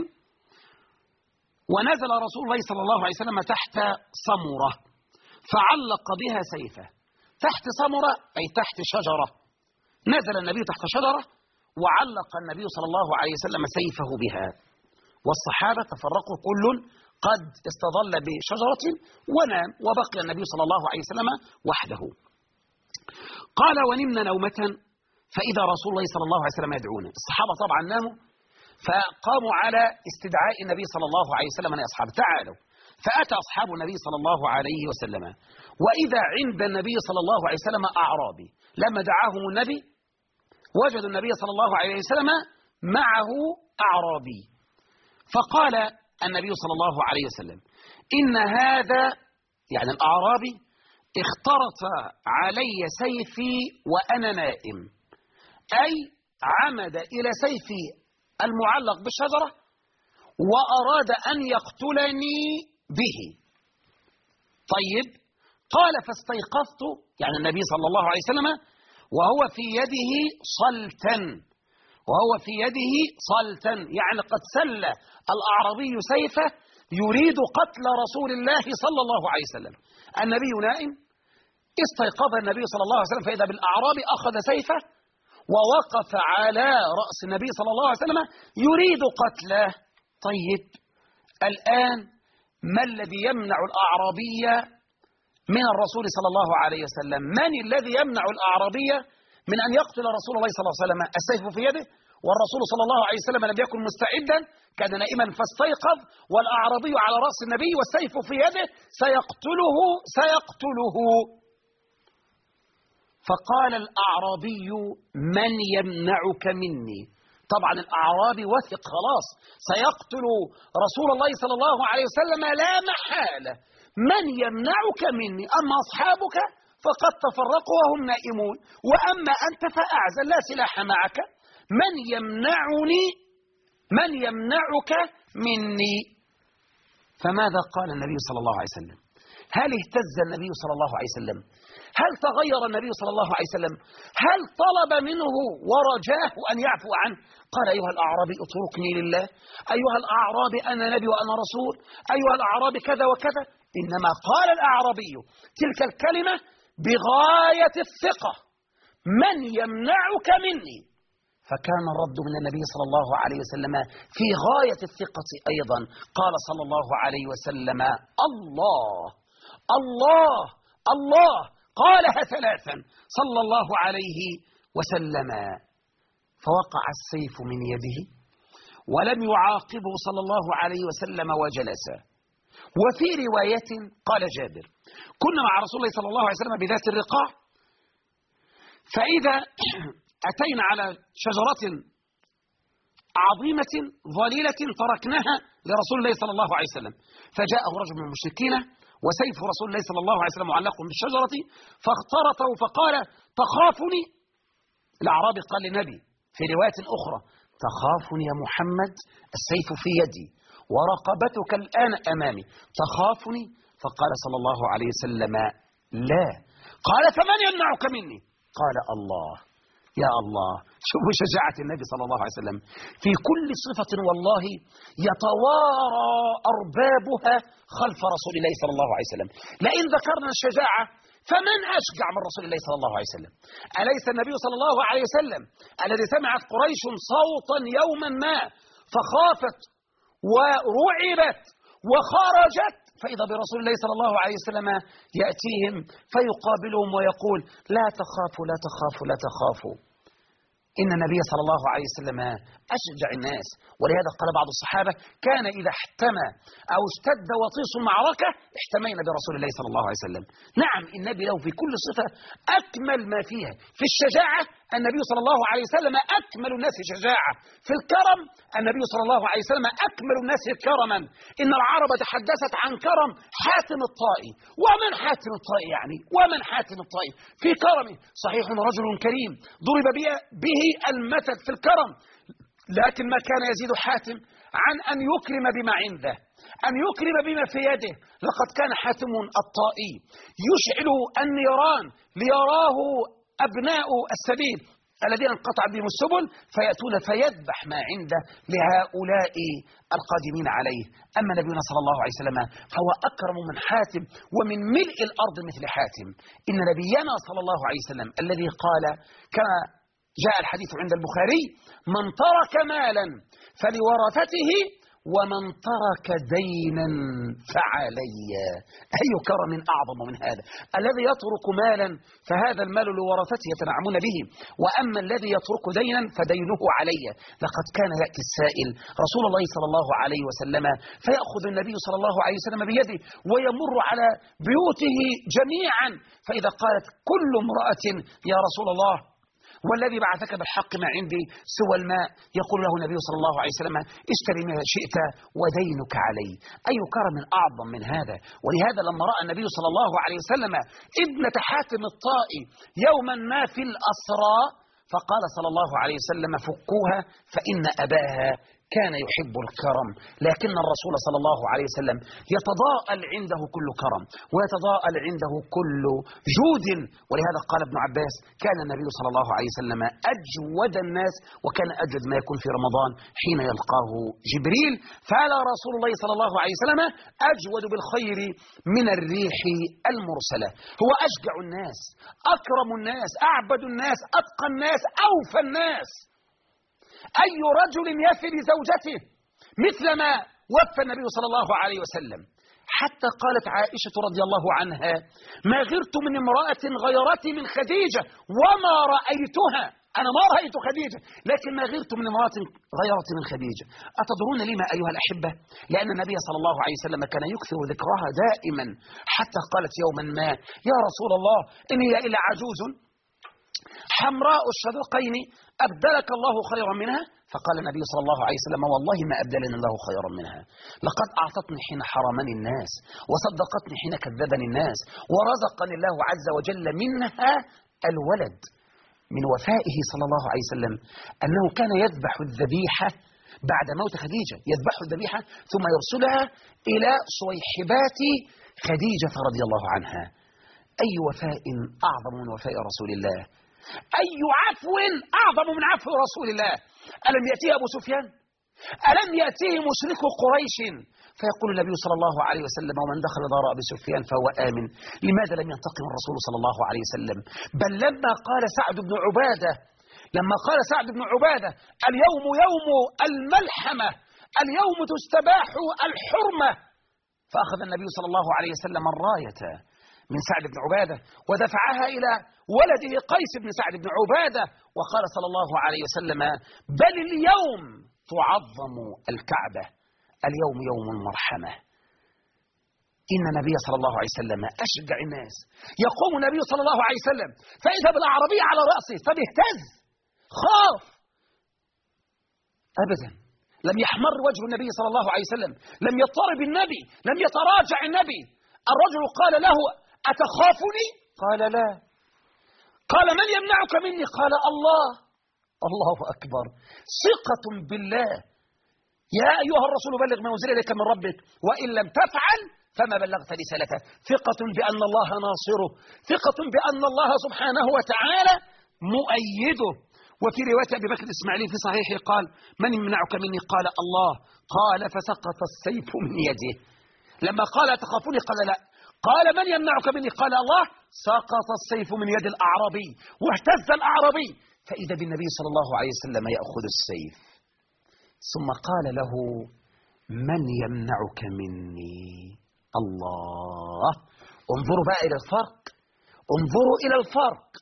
ونزل رسول الله صلى الله عليه وسلم تحت صمرة فعلق بها سيفه. تحت صمرة أي تحت شجرة، نزل النبي تحت شجرة وعلق النبي صلى الله عليه وسلم سيفه بها، والصحابة تفرقوا كل قد استظل بشجرة ونام، وبقي النبي صلى الله عليه وسلم وحده. قال ونمنا نومة فإذا رسول الله صلى الله عليه وسلم يدعونا. الصحابة طبعا ناموا، فقاموا على استدعاء النبي صلى الله عليه وسلم يا أصحاب تعالوا، فأتى أصحاب النبي صلى الله عليه وسلم، وإذا عند النبي صلى الله عليه وسلم أعرابي. لما دعاهم النبي وجدوا النبي صلى الله عليه وسلم معه أعرابي، فقال النبي صلى الله عليه وسلم إن هذا يعني الأعرابي اخترط علي سيفي وأنا نائم، أي عمد إلى سيفي المعلق بالشجرة وأراد أن يقتلني به. طيب، قال فاستيقظت يعني النبي صلى الله عليه وسلم وهو في يده صلتا، وهو في يده صلتا يعني قد سل الأعرابي سيفه يريد قتل رسول الله صلى الله عليه وسلم. النبي نائم، استيقظ النبي صلى الله عليه وسلم فإذا بالأعرابي أخذ سيفه ووقف على رأس النبي صلى الله عليه وسلم يريد قتله. طيب، الآن ما الذي يمنع الأعرابية من الرسول صلى الله عليه وسلم؟ من الذي يمنع الأعرابية من أن يقتل رسول الله صلى الله عليه وسلم؟ السيف في يده، والرسول صلى الله عليه وسلم لم يكن مستعدا، كان نائما فاستيقظ، والأعرابي على رأس النبي والسيف في يده، سيقتله سيقتله. فقال الأعرابي من يمنعك مني؟ طبعا الأعرابي وثق خلاص سيقتل رسول الله صلى الله عليه وسلم لا محالة، من يمنعك مني؟ أما أصحابك فقد تفرقوا وهم نائمون، وأما أنت فأعزل لا سلاح معك، من يمنعني من يمنعك مني؟ فماذا قال النبي صلى الله عليه وسلم؟ هل اهتز النبي صلى الله عليه وسلم؟ هل تغير النبي صلى الله عليه وسلم؟ هل طلب منه ورجاه أن يعفو عنه؟ قال أيها الأعرابي اتركني لله، أيها الأعرابي أنا نبي وأنا رسول، أيها الأعرابي كذا وكذا. إنما قال الأعرابي تلك الكلمة بغاية الثقة، من يمنعك مني؟ فكان الرد من النبي صلى الله عليه وسلم في غاية الثقة أيضا، قال صلى الله عليه وسلم الله الله الله، قالها ثلاثا صلى الله عليه وسلم، فوقع السيف من يده ولم يعاقبه صلى الله عليه وسلم وجلس. وفي رواية قال جابر كنا مع رسول الله صلى الله عليه وسلم بذات الرقاع، فإذا أتينا على شجرة عظيمة ظليلة تركناها لرسول الله صلى الله عليه وسلم، فجاءه رجل من المشركين وسيف رسول الله صلى الله عليه وسلم معلق بالشجرة، فاخترطه فقال تخافني؟ الأعرابي قال للنبي في رواية أخرى تخافني يا محمد؟ السيف في يدي ورقبتك الآن أمامي، تخافني؟ فقال صلى الله عليه وسلم لا. قال فمن يمنعك مني؟ قال الله. يا الله، شوفوا شجاعة النبي صلى الله عليه وسلم في كل صفة والله يتوارى أربابها خلف رسول الله صلى الله عليه وسلم. لئن ذكرنا الشجاعة فمن أشجع من رسول الله صلى الله عليه وسلم؟ أليس النبي صلى الله عليه وسلم الذي سمعت قريش صوتا يوما ما فخافت ورعبت وخرجت، فإذا برسول الله صلى الله عليه وسلم يأتيهم فيقابلهم ويقول لا تخافوا لا تخافوا لا تخافوا. إن النبي صلى الله عليه وسلم أشجع الناس. ولهذا قال بعض الصحابة: كان إذا احتمى أو اشتد وطيس المعركة احتمينا برسول الله صلى الله عليه وسلم. نعم، النبي له في كل صفة أكمل ما فيها. في الشجاعة النبي صلى الله عليه وسلم أكمل الناس شجاعة. في الكرم النبي صلى الله عليه وسلم أكمل الناس كرما. إن العرب تحدثت عن كرم حاتم الطائي. ومن حاتم الطائي يعني؟ ومن حاتم الطائي في كرمه؟ صحيح رجل كريم ضرب به المثل في الكرم، لكن ما كان يزيد حاتم عن أن يكرم بما عنده، أن يكرم بما في يده. لقد كان حاتم الطائي يشعل النيران ليراه أبناء السبيل الذين انقطعت بهم السبل، فيأتون فيذبح ما عنده لهؤلاء القادمين عليه. أما نبينا صلى الله عليه وسلم هو أكرم من حاتم ومن ملء الأرض مثل حاتم. إن نبينا صلى الله عليه وسلم الذي قال كما جاء الحديث عند البخاري: من ترك مالا فلورثته ومن ترك دينا فعلي. أي كرم أعظم من هذا؟ الذي يترك مالا فهذا المال لورثته يتنعمون به، وأما الذي يترك دينا فدينه علي. لقد كان يأتي السائل رسول الله صلى الله عليه وسلم فيأخذ النبي صلى الله عليه وسلم بيده ويمر على بيوته جميعا، فإذا قالت كل امرأة: يا رسول الله والذي بعثك بالحق ما عندي سوى الماء، يقول له النبي صلى الله عليه وسلم: اشتري ما شئت ودينك علي. أي كرم أعظم من هذا؟ ولهذا لما رأى النبي صلى الله عليه وسلم ابنة حاتم الطائي يوما ما في الأسرى فقال صلى الله عليه وسلم: فكوها فإن أباها كان يحب الكرم. لكن الرسول صلى الله عليه وسلم يتضاءل عنده كل كرم ويتضاءل عنده كل جود. ولهذا قال ابن عباس: كان النبي صلى الله عليه وسلم أجود الناس، وكان أجود ما يكون في رمضان حين يلقاه جبريل. فعلى رسول الله صلى الله عليه وسلم أجود بالخير من الريح المرسلة. هو أشجع الناس، أكرم الناس، أعبد الناس، أتقى الناس، أوفى الناس. أي رجل يفي لزوجته مثل ما وفى النبي صلى الله عليه وسلم. حتى قالت عائشة رضي الله عنها: ما غرت من امرأة غيرتي من خديجة وما رأيتها. أنا ما رأيت خديجة، لكن ما غرت من امرأة غيرتي من خديجة. أتدرون لما أيها الأحبة؟ لأن النبي صلى الله عليه وسلم كان يكثر ذكرها دائما، حتى قالت يوما ما: يا رسول الله إن هي إلا عجوز حمراء الشدقين أبدلك الله خيرا منها. فقال النبي صلى الله عليه وسلم: والله ما أبدلني الله خيرا منها. لقد أعطتني حين حرمني الناس، وصدقتني حين كذبني الناس، ورزقني الله عز وجل منها الولد. من وفائه صلى الله عليه وسلم أنه كان يذبح الذبيحة بعد موت خديجة، يذبح الذبيحة ثم يرسلها إلى صويحبات خديجة رضي الله عنها. أي وفاء أعظم من وفاء رسول الله؟ أي عفو أعظم من عفو رسول الله؟ ألم يأتيه أبو سفيان؟ ألم يأتيه مشرك قريش فيقول النبي صلى الله عليه وسلم: ومن دخل دار أبي سفيان فهو آمن. لماذا لم ينتقم الرسول صلى الله عليه وسلم؟ بل لما قال سعد بن عبادة لما قال سعد بن عبادة: اليوم يوم الملحمة، اليوم تستباح الحرمة، فأخذ النبي صلى الله عليه وسلم الراية من سعد بن عبادة ودفعها إلى ولده قيس بن سعد بن عبادة، وقال صلى الله عليه وسلم: بل اليوم تعظم الكعبة، اليوم يوم المرحمة. إن النبي صلى الله عليه وسلم أشجع الناس. يقوم النبي صلى الله عليه وسلم فإذا بالأعرابي على رأسه فبيهتز، خاف أبدا. لم يحمر وجه النبي صلى الله عليه وسلم، لم يضطرب النبي، لم يتراجع النبي. الرجل قال له: أتخافني؟ قال: لا. قال: من يمنعك مني؟ قال: الله. الله أكبر. ثقة بالله. يا أيها الرسول بلغ ما أنزل إليك من ربك وإن لم تفعل فما بلغت رسالته. ثقة بأن الله ناصره، ثقة بأن الله سبحانه وتعالى مؤيده. وفي رواية أبي بكر الإسماعيلي في صحيحه قال: من يمنعك مني؟ قال: الله. قال: فسقط السيف من يده. لما قال: تخافوني؟ قال: لا. قال: من يمنعك مني؟ قال: الله. سقط السيف من يد الأعرابي واهتز الأعرابي، فإذا بالنبي صلى الله عليه وسلم يأخذ السيف، ثم قال له: من يمنعك مني؟ الله. انظروا بقى إلى الفرق، انظروا إلى الفرق.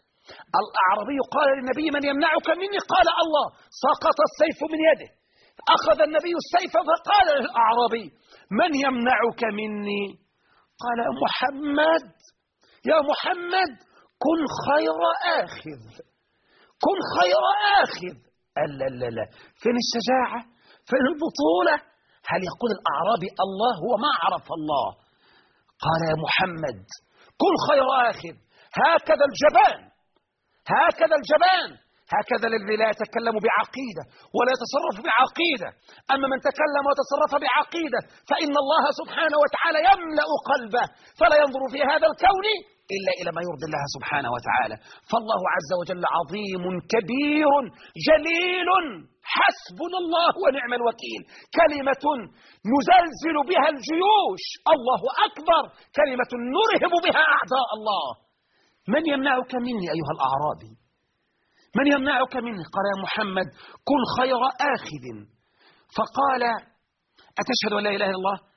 الأعرابي قال للنبي: من يمنعك مني؟ قال: الله. سقط السيف من يده، أخذ النبي السيف فقال للأعرابي: من يمنعك مني؟ قال: يا محمد يا محمد كن خير آخذ، كن خير آخذ. لا لا لا، فين الشجاعة؟ فين البطولة؟ هل يقول الأعرابي الله؟ هو ما عرف الله. قال: يا محمد كن خير آخذ. هكذا الجبان، هكذا الجبان، هكذا الذي لا يتكلم بعقيدة ولا يتصرف بعقيدة. أما من تكلم وتصرف بعقيدة فإن الله سبحانه وتعالى يملأ قلبه، فلا ينظر في هذا الكون إلا إلى ما يرضي الله سبحانه وتعالى. فالله عز وجل عظيم كبير جليل، حسبنا الله ونعم الوكيل. كلمة نزلزل بها الجيوش، الله أكبر. كلمة نرهب بها أعداء الله. من يمنعك مني أيها الأعرابي؟ من يمنعك مني؟ قال: يا محمد كن خير آخذ. فقال: أتشهد أن لا إله إلا الله؟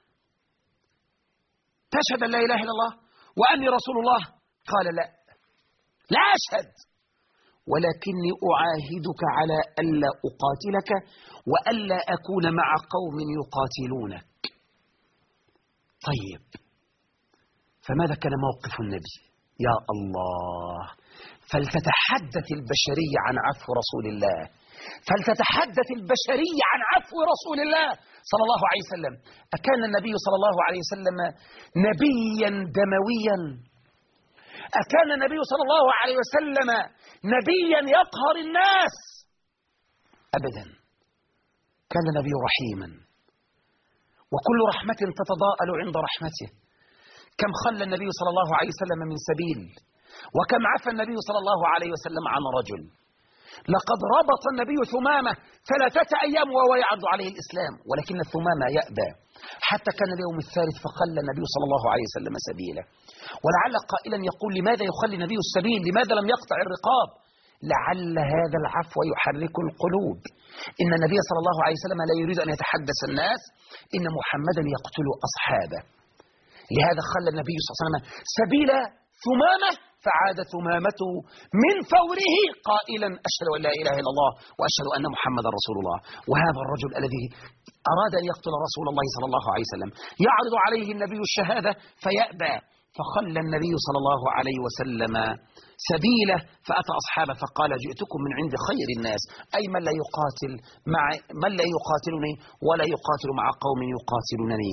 تشهد أن لا إله إلا الله وأني رسول الله؟ قال: لا لا أشهد، ولكني أعاهدك على ألا أقاتلك وألا أكون مع قوم يقاتلونك. طيب، فماذا كان موقف النبي؟ يا الله، فلتتحدث البشرية عن عفو رسول الله، فلتتحدث البشرية عن عفو رسول الله صلى الله عليه وسلم. أكان النبي صلى الله عليه وسلم نبيا دمويا؟ أكان النبي صلى الله عليه وسلم نبيا يقهر الناس؟ أبدا، كان النبي رحيما، وكل رحمة تتضاءل عند رحمته. كم خلى النبي صلى الله عليه وسلم من سبيل، وكم عفى النبي صلى الله عليه وسلم عن رجل. لقد ربط النبي ثمامة ثلاثة أيام وهو يعرض عليه الإسلام، ولكن ثمامة يأبى حتى كان اليوم الثالث فخلى النبي صلى الله عليه وسلم سبيله. ولعل قائلا يقول: لماذا يخلي النبي السبيل؟ لماذا لم يقطع الرقاب؟ لعل هذا العفو يحرك القلوب. إن النبي صلى الله عليه وسلم لا يريد أن يتحدث الناس إن محمدا يقتل أصحابه، لهذا خلى النبي صلى الله عليه وسلم سبيل ثمامة، فعاد ثمامة من فوره قائلا: أشهد أن لا إله إلا الله وأشهد أن محمدا رسول الله. وهذا الرجل الذي أراد أن يقتل رسول الله صلى الله عليه وسلم يعرض عليه النبي الشهادة فيأبى، فخلى النبي صلى الله عليه وسلم سبيله، فأتى أصحابه فقال: جئتكم من عند خير الناس، أي من لا يقاتل مع من لا يقاتلني ولا يقاتل مع قوم يقاتلونني.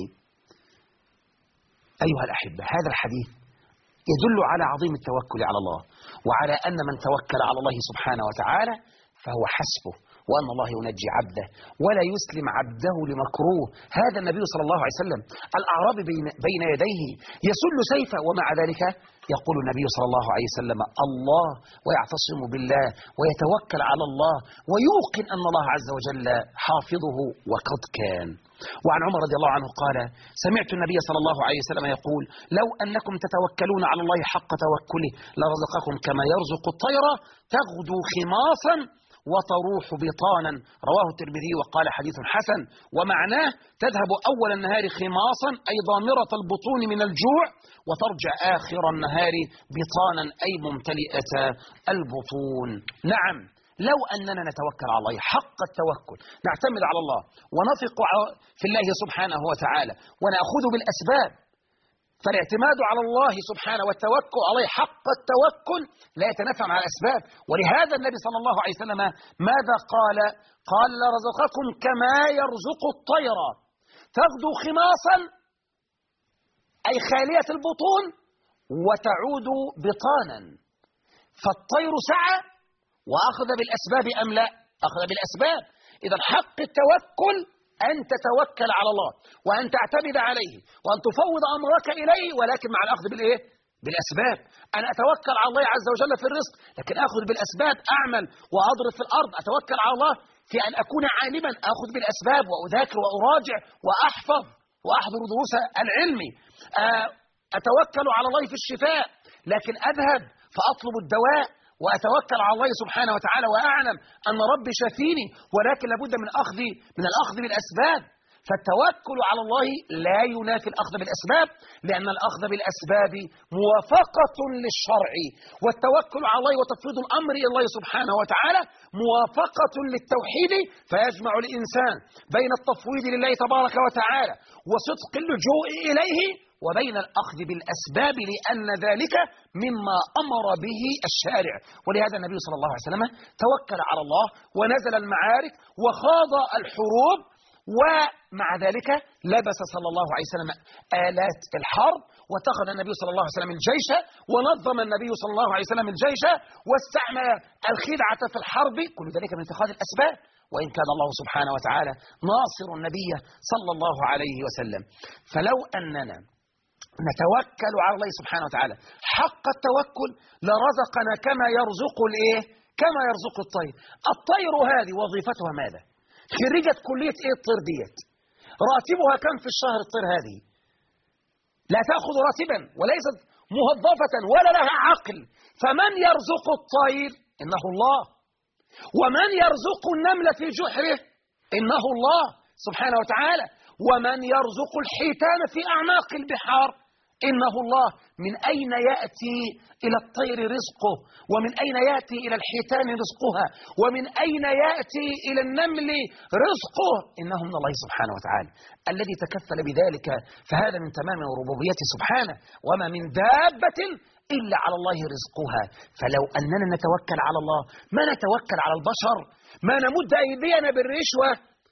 أيها الأحبة، هذا الحديث يدل على عظيم التوكل على الله، وعلى أن من توكل على الله سبحانه وتعالى فهو حسبه، وأن الله ينجي عبده ولا يسلم عبده لمكروه. هذا النبي صلى الله عليه وسلم الأعرابي بين, بين يديه يسل سيفه، ومع ذلك يقول النبي صلى الله عليه وسلم: الله، ويعتصم بالله ويتوكل على الله ويوقن أن الله عز وجل حافظه وقد كان. وعن عمر رضي الله عنه قال: سمعت النبي صلى الله عليه وسلم يقول: لو أنكم تتوكلون على الله حق توكله لرزقكم كما يرزق الطير تغدو خماصا وتروح بطانا. رواه الترمذي وقال: حديث حسن. ومعناه: تذهب أول النهار خماصا أي ضامرة البطون من الجوع، وترجع آخر النهار بطانا أي ممتلئة البطون. نعم، لو أننا نتوكل على الله حق التوكل، نعتمد على الله ونثق في الله سبحانه وتعالى ونأخذ بالأسباب، فالاعتماد على الله سبحانه والتوكل عليه حق التوكل لا يتنافى مع الأسباب. ولهذا النبي صلى الله عليه وسلم ماذا قال؟ قال: لرزقكم كما يرزق الطير تغدو خماصا أي خالية البطون وتعود بطانا. فالطير سعى وأخذ بالأسباب أم لا؟ أخذ بالأسباب. إذا حق التوكل أن تتوكل على الله وأن تعتمد عليه وأن تفوض أمرك إليه، ولكن مع الأخذ بالإيه؟ بالأسباب. أنا أتوكل على الله عز وجل في الرزق، لكن أخذ بالأسباب، أعمل وأضرب في الأرض. أتوكل على الله في أن أكون عالما، أخذ بالأسباب وأذاكر وأراجع وأحفظ وأحضر دروس العلم. أتوكل على الله في الشفاء، لكن أذهب فأطلب الدواء وأتوكل على الله سبحانه وتعالى وأعلم أن ربي شفيني، ولكن لابد من أخذ من الأخذ بالأسباب. فالتوكل على الله لا ينافي الأخذ بالأسباب، لأن الأخذ بالأسباب موافقة للشرع، والتوكل على الله وتفويض الأمر إلى الله سبحانه وتعالى موافقة للتوحيد، فيجمع الإنسان بين التفويض لله تبارك وتعالى وصدق اللجوء إليه وبين الأخذ بالأسباب، لأن ذلك مما أمر به الشارع. ولهذا النبي صلى الله عليه وسلم توكل على الله ونزل المعارك وخاض الحروب، ومع ذلك لبس صلى الله عليه وسلم آلات الحرب، واتخذ النبي صلى الله عليه وسلم الجيش، ونظم النبي صلى الله عليه وسلم الجيش، واستعمل الخدعة في الحرب، كل ذلك من اتخاذ الأسباب، وإن كان الله سبحانه وتعالى ناصر النبي صلى الله عليه وسلم. فلو أننا نتوكل على الله سبحانه وتعالى حق التوكل لرزقنا كما يرزق الايه كما يرزق الطير. الطير هذه وظيفتها ماذا؟ خريجة كلية ايه الطير ديت؟ راتبها كم في الشهر الطير هذه؟ لا تأخذ راتبا وليست موظفة ولا لها عقل. فمن يرزق الطير؟ إنه الله. ومن يرزق النمل في جحره؟ إنه الله سبحانه وتعالى. ومن يرزق الحيتان في أعماق البحار؟ إنه الله. من أين يأتي إلى الطير رزقه؟ ومن أين يأتي إلى الحيتان رزقها؟ ومن أين يأتي إلى النمل رزقه؟ إنه من الله سبحانه وتعالى الذي تكفل بذلك. فهذا من تمام ربوبيته سبحانه. وما من دابة إلا على الله رزقها. فلو أننا نتوكل على الله ما نتوكل على البشر، ما نمد أيدينا بالرشوة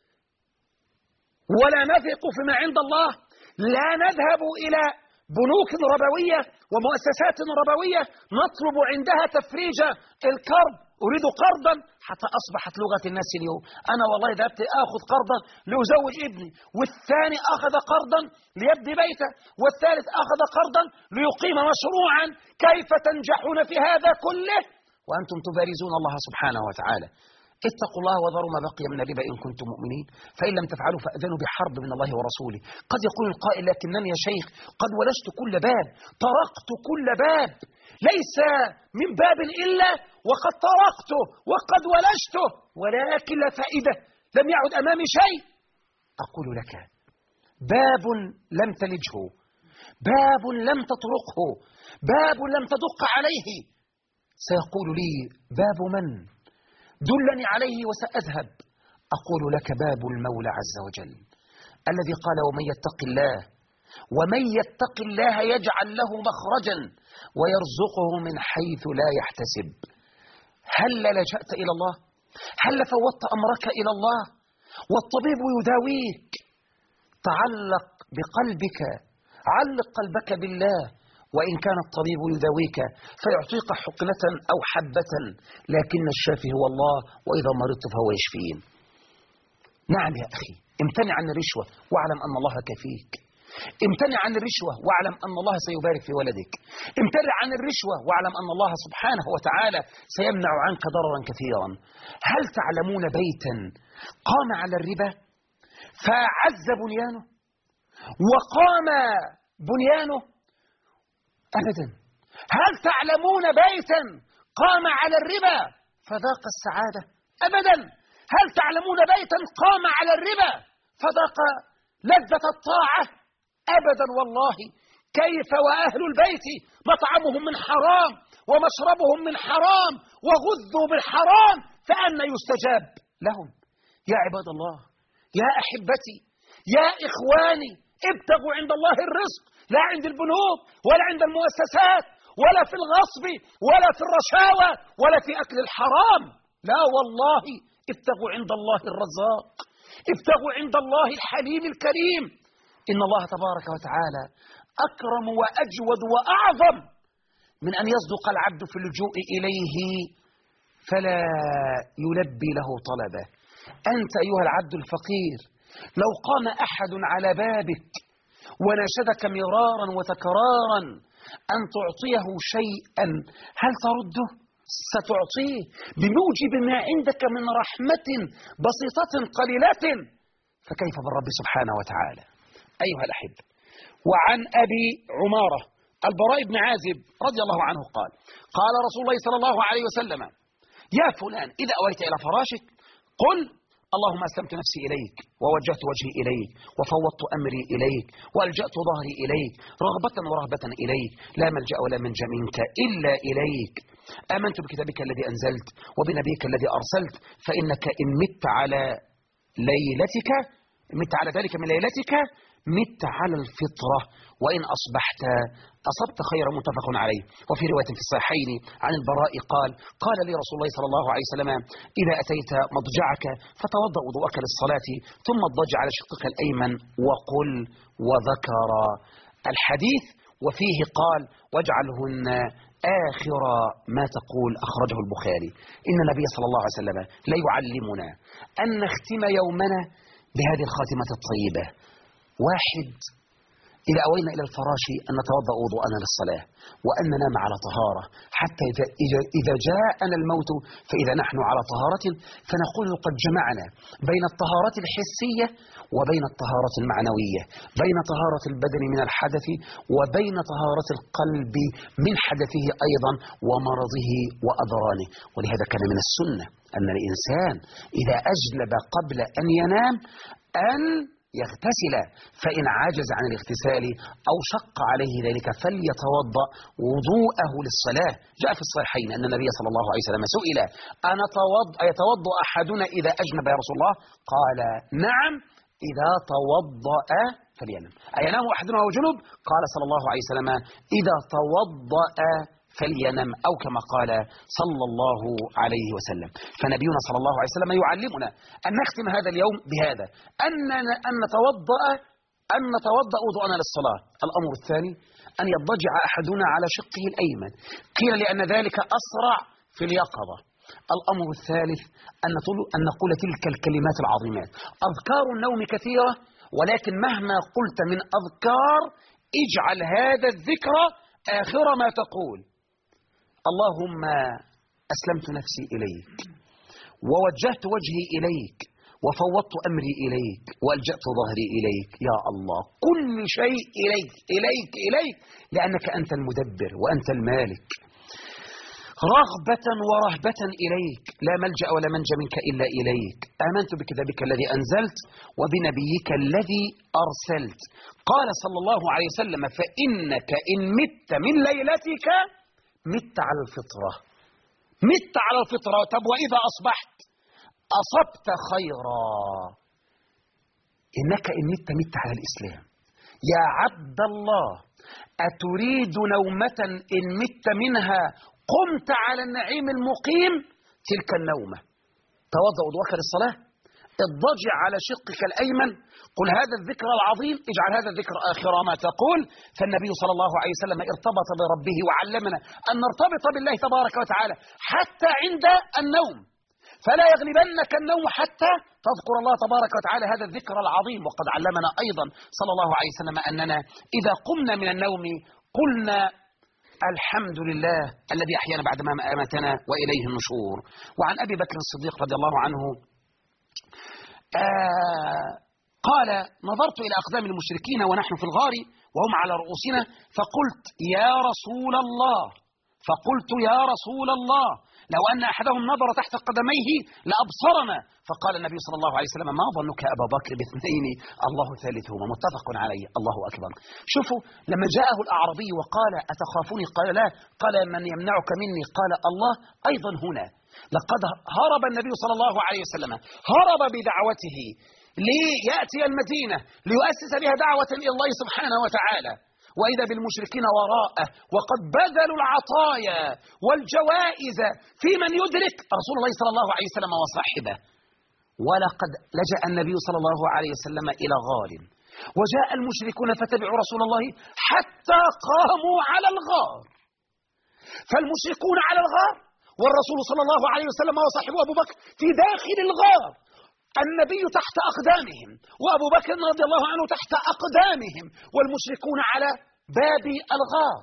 ولا نثق فيما عند الله، لا نذهب إلى بنوك ربوية ومؤسسات ربوية نطلب عندها تفريج الكرب، أريد قرضا، حتى أصبحت لغة الناس اليوم أنا والله ذهبت أخذ قرضا لأزوج ابني، والثاني أخذ قرضا ليبني بيته، والثالث أخذ قرضا ليقيم مشروعا. كيف تنجحون في هذا كله وأنتم تبارزون الله سبحانه وتعالى؟ اتقوا الله وذروا ما بقي من الربا إن كنتم مؤمنين، فإن لم تفعلوا فأذنوا بحرب من الله ورسوله. قد يقول القائل لكنني يا شيخ قد ولجت كل باب، طرقت كل باب، ليس من باب إلا وقد طرقته وقد ولجته، ولكن لا فائدة، لم يعد أمامي شيء. أقول لك باب لم تلجه، باب لم تطرقه، باب لم تدق عليه. سيقول لي باب من؟ دلني عليه وسأذهب. أقول لك باب المولى عز وجل الذي قال ومن يتق الله ومن يتق الله يجعل له مخرجا ويرزقه من حيث لا يحتسب. هل لجأت إلى الله؟ هل فوضت أمرك إلى الله؟ والطبيب يداويك. تعلق بقلبك، علق قلبك بالله، وإن كان الطبيب يداويك فيعطيك حقنة أو حبة، لكن الشافي هو الله، وإذا مرضت فهو يشفين. نعم يا أخي، امتنع عن الرشوة واعلم أن الله كفيك. امتنع عن الرشوة واعلم أن الله سيبارك في ولدك. امتنع عن الرشوة واعلم أن الله سبحانه وتعالى سيمنع عنك ضررا كثيرا. هل تعلمون بيتا قام على الربا فعز بنيانه وقام بنيانه؟ أبدا. هل تعلمون بيتا قام على الربا فذاق السعادة؟ أبدا. هل تعلمون بيتا قام على الربا فذاق لذة الطاعة؟ أبدا والله. كيف وأهل البيت مطعمهم من حرام ومشربهم من حرام وغذوا بالحرام، فأنا يستجاب لهم؟ يا عباد الله، يا أحبتي، يا إخواني، ابتغوا عند الله الرزق، لا عند البنوك ولا عند المؤسسات ولا في الغصب ولا في الرشاوى ولا في أكل الحرام. لا والله، ابتغوا عند الله الرزاق، ابتغوا عند الله الحليم الكريم. إن الله تبارك وتعالى أكرم وأجود وأعظم من أن يصدق العبد في اللجوء إليه فلا يلبي له طلبه. أنت أيها العبد الفقير لو قام أحد على بابك وناشدك مرارا وتكرارا أن تعطيه شيئا هل ترده؟ ستعطيه بموجب ما عندك من رحمة بسيطة قليلة، فكيف بالرب سبحانه وتعالى؟ أيها الأحب، وعن أبي عمارة البراء بن عازب رضي الله عنه قال قال رسول الله صلى الله عليه وسلم يا فلان إذا أويت إلى فراشك قل اللهم أسلمت نفسي إليك ووجهت وجهي إليك وفوضت أمري إليك وألجأت ظهري إليك رغبة ورهبة إليك، لا ملجأ ولا منجا منك إلا إليك. آمنت بكتابك الذي أنزلت وبنبيك الذي أرسلت، فإنك إن مت على ليلتك مت على ذلك من ليلتك مت على الفطرة، وإن أصبحت أصبت خيرا، متفق عليه. وفي رواية في الصحيحين عن البراء قال قال لي رسول الله صلى الله عليه وسلم: إذا أتيت مضجعك فتوضأ وضوءك للصلاة ثم اضطجع على شقك الأيمن وقل وذكر الحديث. وفيه قال: واجعلهن آخر ما تقول، أخرجه البخاري. إن النبي صلى الله عليه وسلم لا يعلمنا أن نختم يومنا بهذه الخاتمة الطيبة. واحد، إذا أوينا إلى الفراش أن نتوضأ وضوءنا للصلاة وأن ننام على طهارة، حتى إذا, إذا جاءنا الموت فإذا نحن على طهارة فنقول قد جمعنا بين الطهارة الحسية وبين الطهارة المعنوية، بين طهارة البدن من الحدث وبين طهارة القلب من حدثه أيضا ومرضه وأضرانه. ولهذا كان من السنة أن الإنسان إذا أجنب قبل أن ينام أن يغتسل، فإن عجز عن الاغتسال أو شق عليه ذلك فليتوضأ وضوءه للصلاة. جاء في الصحيحين أن النبي صلى الله عليه وسلم سئل: أنا يتوضأ أحدنا إذا أجنب يا رسول الله؟ قال: نعم، إذا توضأ فلينم. أينام أحدنا وهو جنب؟ قال صلى الله عليه وسلم: إذا توضأ فلينم، أو كما قال صلى الله عليه وسلم. فنبينا صلى الله عليه وسلم يعلمنا أن نختم هذا اليوم بهذا، أن أن نتوضأ أن نتوضأ وضوءنا للصلاة. الأمر الثاني أن يضجع أحدنا على شقه الأيمن، قيل لأن ذلك أسرع في اليقظة. الأمر الثالث أن نقول تلك الكلمات العظيمات. أذكار النوم كثيرة، ولكن مهما قلت من أذكار اجعل هذا الذكر آخر ما تقول: اللهم أسلمت نفسي إليك ووجهت وجهي إليك وفوضت أمري إليك وألجأت ظهري إليك. يا الله، كل شيء إليك إليك إليك، لأنك أنت المدبر وأنت المالك. رغبة ورهبة إليك، لا ملجأ ولا منجا منك إلا إليك. آمنت بكتابك الذي أنزلت وبنبيك الذي أرسلت. قال صلى الله عليه وسلم: فإنك إن مت من ليلتك مت على الفطرة. مت على الفطرة. طب وإذا أصبحت أصبت خيرا. إنك إن مت مت على الإسلام. يا عبد الله، أتريد نومة إن مت منها قمت على النعيم المقيم؟ تلك النومة. توضأ وضوءك للصلاة، اضطجع على شقك الأيمن، قل هذا الذكر العظيم، اجعل هذا الذكر آخر ما تقول. فالنبي صلى الله عليه وسلم ارتبط بربه وعلمنا أن نرتبط بالله تبارك وتعالى حتى عند النوم، فلا يغلبنك النوم حتى تذكر الله تبارك وتعالى هذا الذكر العظيم. وقد علمنا أيضا صلى الله عليه وسلم أننا إذا قمنا من النوم قلنا: الحمد لله الذي أحيانا بعدما أماتنا وإليه النشور. وعن أبي بكر الصديق رضي الله عنه آه قال: نظرت إلى أقدام المشركين ونحن في الغار وهم على رؤوسنا، فقلت يا رسول الله فقلت يا رسول الله لو أن أحدهم نظر تحت قدميه لأبصرنا. فقال النبي صلى الله عليه وسلم: ما ظنك أبا بكر باثنين الله ثالثهما، متفق عليه. الله أكبر. شوفوا لما جاءه الأعرابي وقال: أتخافني؟ قال: لا. قال: من يمنعك مني؟ قال: الله. أيضا هنا لقد هرب النبي صلى الله عليه وسلم، هرب بدعوته ليأتي المدينة ليؤسس بها دعوة إلى الله سبحانه وتعالى، وإذا بالمشركين وراءه وقد بذلوا العطايا والجوائز في من يدرك رسول الله صلى الله عليه وسلم وصاحبه. ولقد لجأ النبي صلى الله عليه وسلم إلى غار، وجاء المشركون فتبعوا رسول الله حتى قاموا على الغار. فالمشركون على الغار والرسول صلى الله عليه وسلم وصاحبه أبو بكر في داخل الغار، النبي تحت أقدامهم وأبو بكر رضي الله عنه تحت أقدامهم، والمشركون على باب الغار.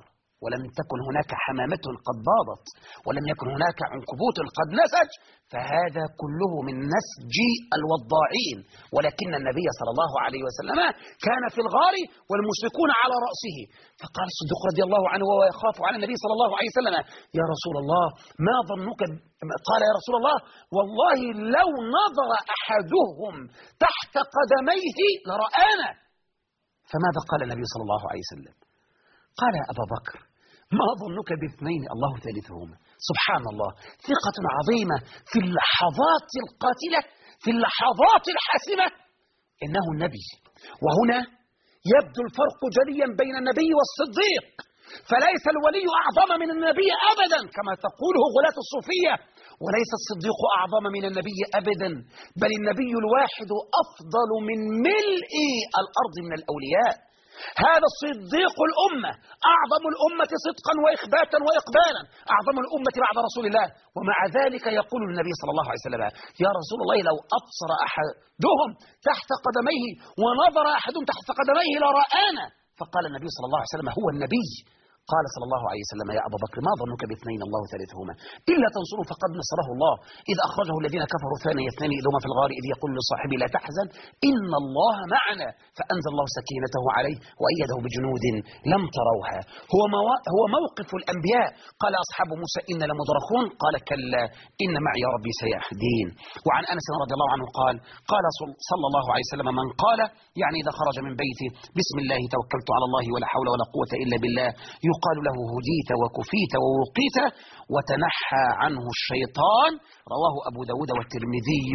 ولم تكن هناك حمامة قد باضت، ولم يكن هناك عنكبوت قد نسج، فهذا كله من نسج الوضاعين. ولكن النبي صلى الله عليه وسلم كان في الغار والمشركون على رأسه، فقال الصديق رضي الله عنه وهو يخاف على النبي صلى الله عليه وسلم: يا رسول الله ما ظنك؟ قال: يا رسول الله والله لو نظر أحدهم تحت قدميه لرآنا. فماذا قال النبي صلى الله عليه وسلم؟ قال: يا أبا بكر ما ظنك باثنين الله ثالثهما. سبحان الله، ثقة عظيمة في اللحظات القاتلة، في اللحظات الحاسمة، إنه النبي. وهنا يبدو الفرق جليا بين النبي والصديق، فليس الولي أعظم من النبي أبدا كما تقوله غلاة الصوفية، وليس الصديق أعظم من النبي أبدا، بل النبي الواحد أفضل من ملء الأرض من الأولياء. هذا صديق الأمة، أعظم الأمة صدقا وإخباتا وإقبالا، أعظم الأمة بعد رسول الله. ومع ذلك يقول النبي صلى الله عليه وسلم: يا رسول الله لو أبصر أحدهم تحت قدميه ونظر أحدهم تحت قدميه لرآنا. فقال النبي صلى الله عليه وسلم: هو النبي. قال صلى الله عليه وسلم: يا أبا بكر ما ظنك باثنين الله ثالثهما إلا تنصروا فقد نصره الله إذ أخرجه الذين كفروا ثاني اثنين إذ هما في الغار إذ يقول لصاحبه لا تحزن إن الله معنا فأنزل الله سكينته عليه وأيده بجنود لم تروها. هو هو موقف الأنبياء. قال أصحاب موسى إن لمدركون قال كلا إن معي ربي سيهدين. وعن أنس رضي الله عنه قال قال صلى الله عليه وسلم: من قال يعني إذا خرج من بيته بسم الله توكلت على الله ولا حول ولا قوة إلا بالله يقال له هديت وكفيت ووقيت وتنحى عنه الشيطان. رواه أبو داود والترمذي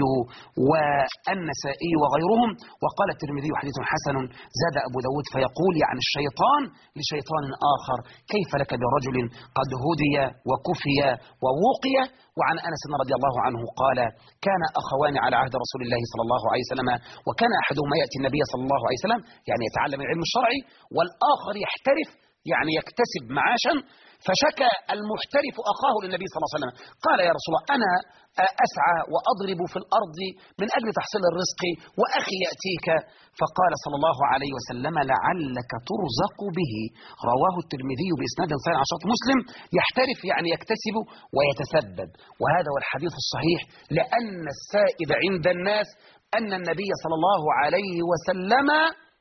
والنسائي وغيرهم. وقال الترمذي حديث حسن. زاد أبو داود فيقول يعني الشيطان لشيطان آخر كيف لك برجل قد هدي وكفي ووقي. وعن أنس رضي الله عنه قال كان أخوان على عهد رسول الله صلى الله عليه وسلم وكان أحدهما يأتي النبي صلى الله عليه وسلم يعني يتعلم العلم الشرعي والآخر يحترف يعني يكتسب معاشا. فشكى المحترف أخاه للنبي صلى الله عليه وسلم قال يا رسول الله أنا أسعى وأضرب في الأرض من أجل تحصيل الرزق وأخي يأتيك. فقال صلى الله عليه وسلم لعلك ترزق به. رواه الترمذي بإسناد صحيح عن شرط مسلم. يحترف يعني يكتسب ويتسبب. وهذا هو الحديث الصحيح لأن السائد عند الناس أن النبي صلى الله عليه وسلم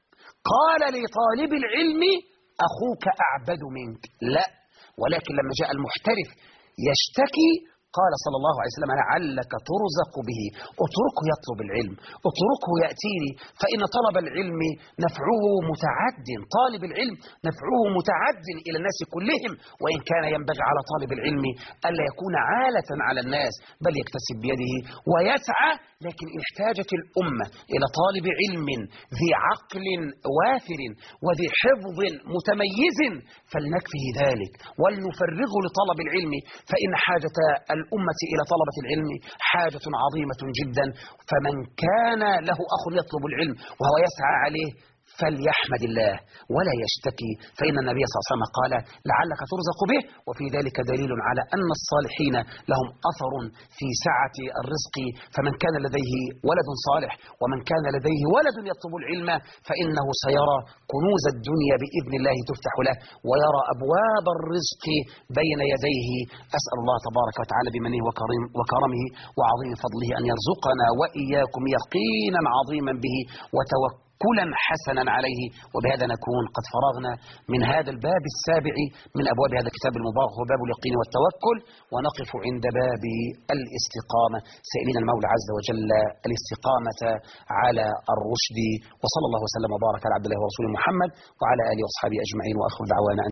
قال لطالب العلم أخوك أعبد منك، لا، ولكن لما جاء المحترف يشتكي قال صلى الله عليه وسلم لعلك ترزق به. اتركه يطلب العلم، اتركه يأتيني، فإن طلب العلم نفعه متعد، طالب العلم نفعه متعد إلى الناس كلهم، وإن كان ينبغي على طالب العلم ألا يكون عالة على الناس بل يكتسب بيده ويسعى. لكن إن احتاجت الأمة إلى طالب علم ذي عقل وافر وذي حفظ متميز فلنكفه ذلك ولنفرغه لطلب العلم، فإن حاجة الأمة إلى طلبة العلم حاجة عظيمة جدا. فمن كان له أخ يطلب العلم وهو يسعى عليه فليحمد الله ولا يشتكي، فإن النبي صلى الله عليه وسلم قال لعلك ترزق به. وفي ذلك دليل على أن الصالحين لهم أثر في سعة الرزق. فمن كان لديه ولد صالح ومن كان لديه ولد يطلب العلم فإنه سيرى كنوز الدنيا بإذن الله تفتح له ويرى أبواب الرزق بين يديه. أسأل الله تبارك وتعالى بمنه وكرمه وعظيم فضله أن يرزقنا وإياكم يقينا عظيما به وتوكلا كلا حسنا عليه. وبهذا نكون قد فرغنا من هذا الباب السابع من أبواب هذا الكتاب المبارك هو باب اليقين والتوكل، ونقف عند باب الاستقامة سائلين المولى عز وجل الاستقامة على الرشد. وصلى الله وسلم وبارك على عبد الله ورسوله محمد وعلى آله وأصحابه أجمعين، وآخر دعوانا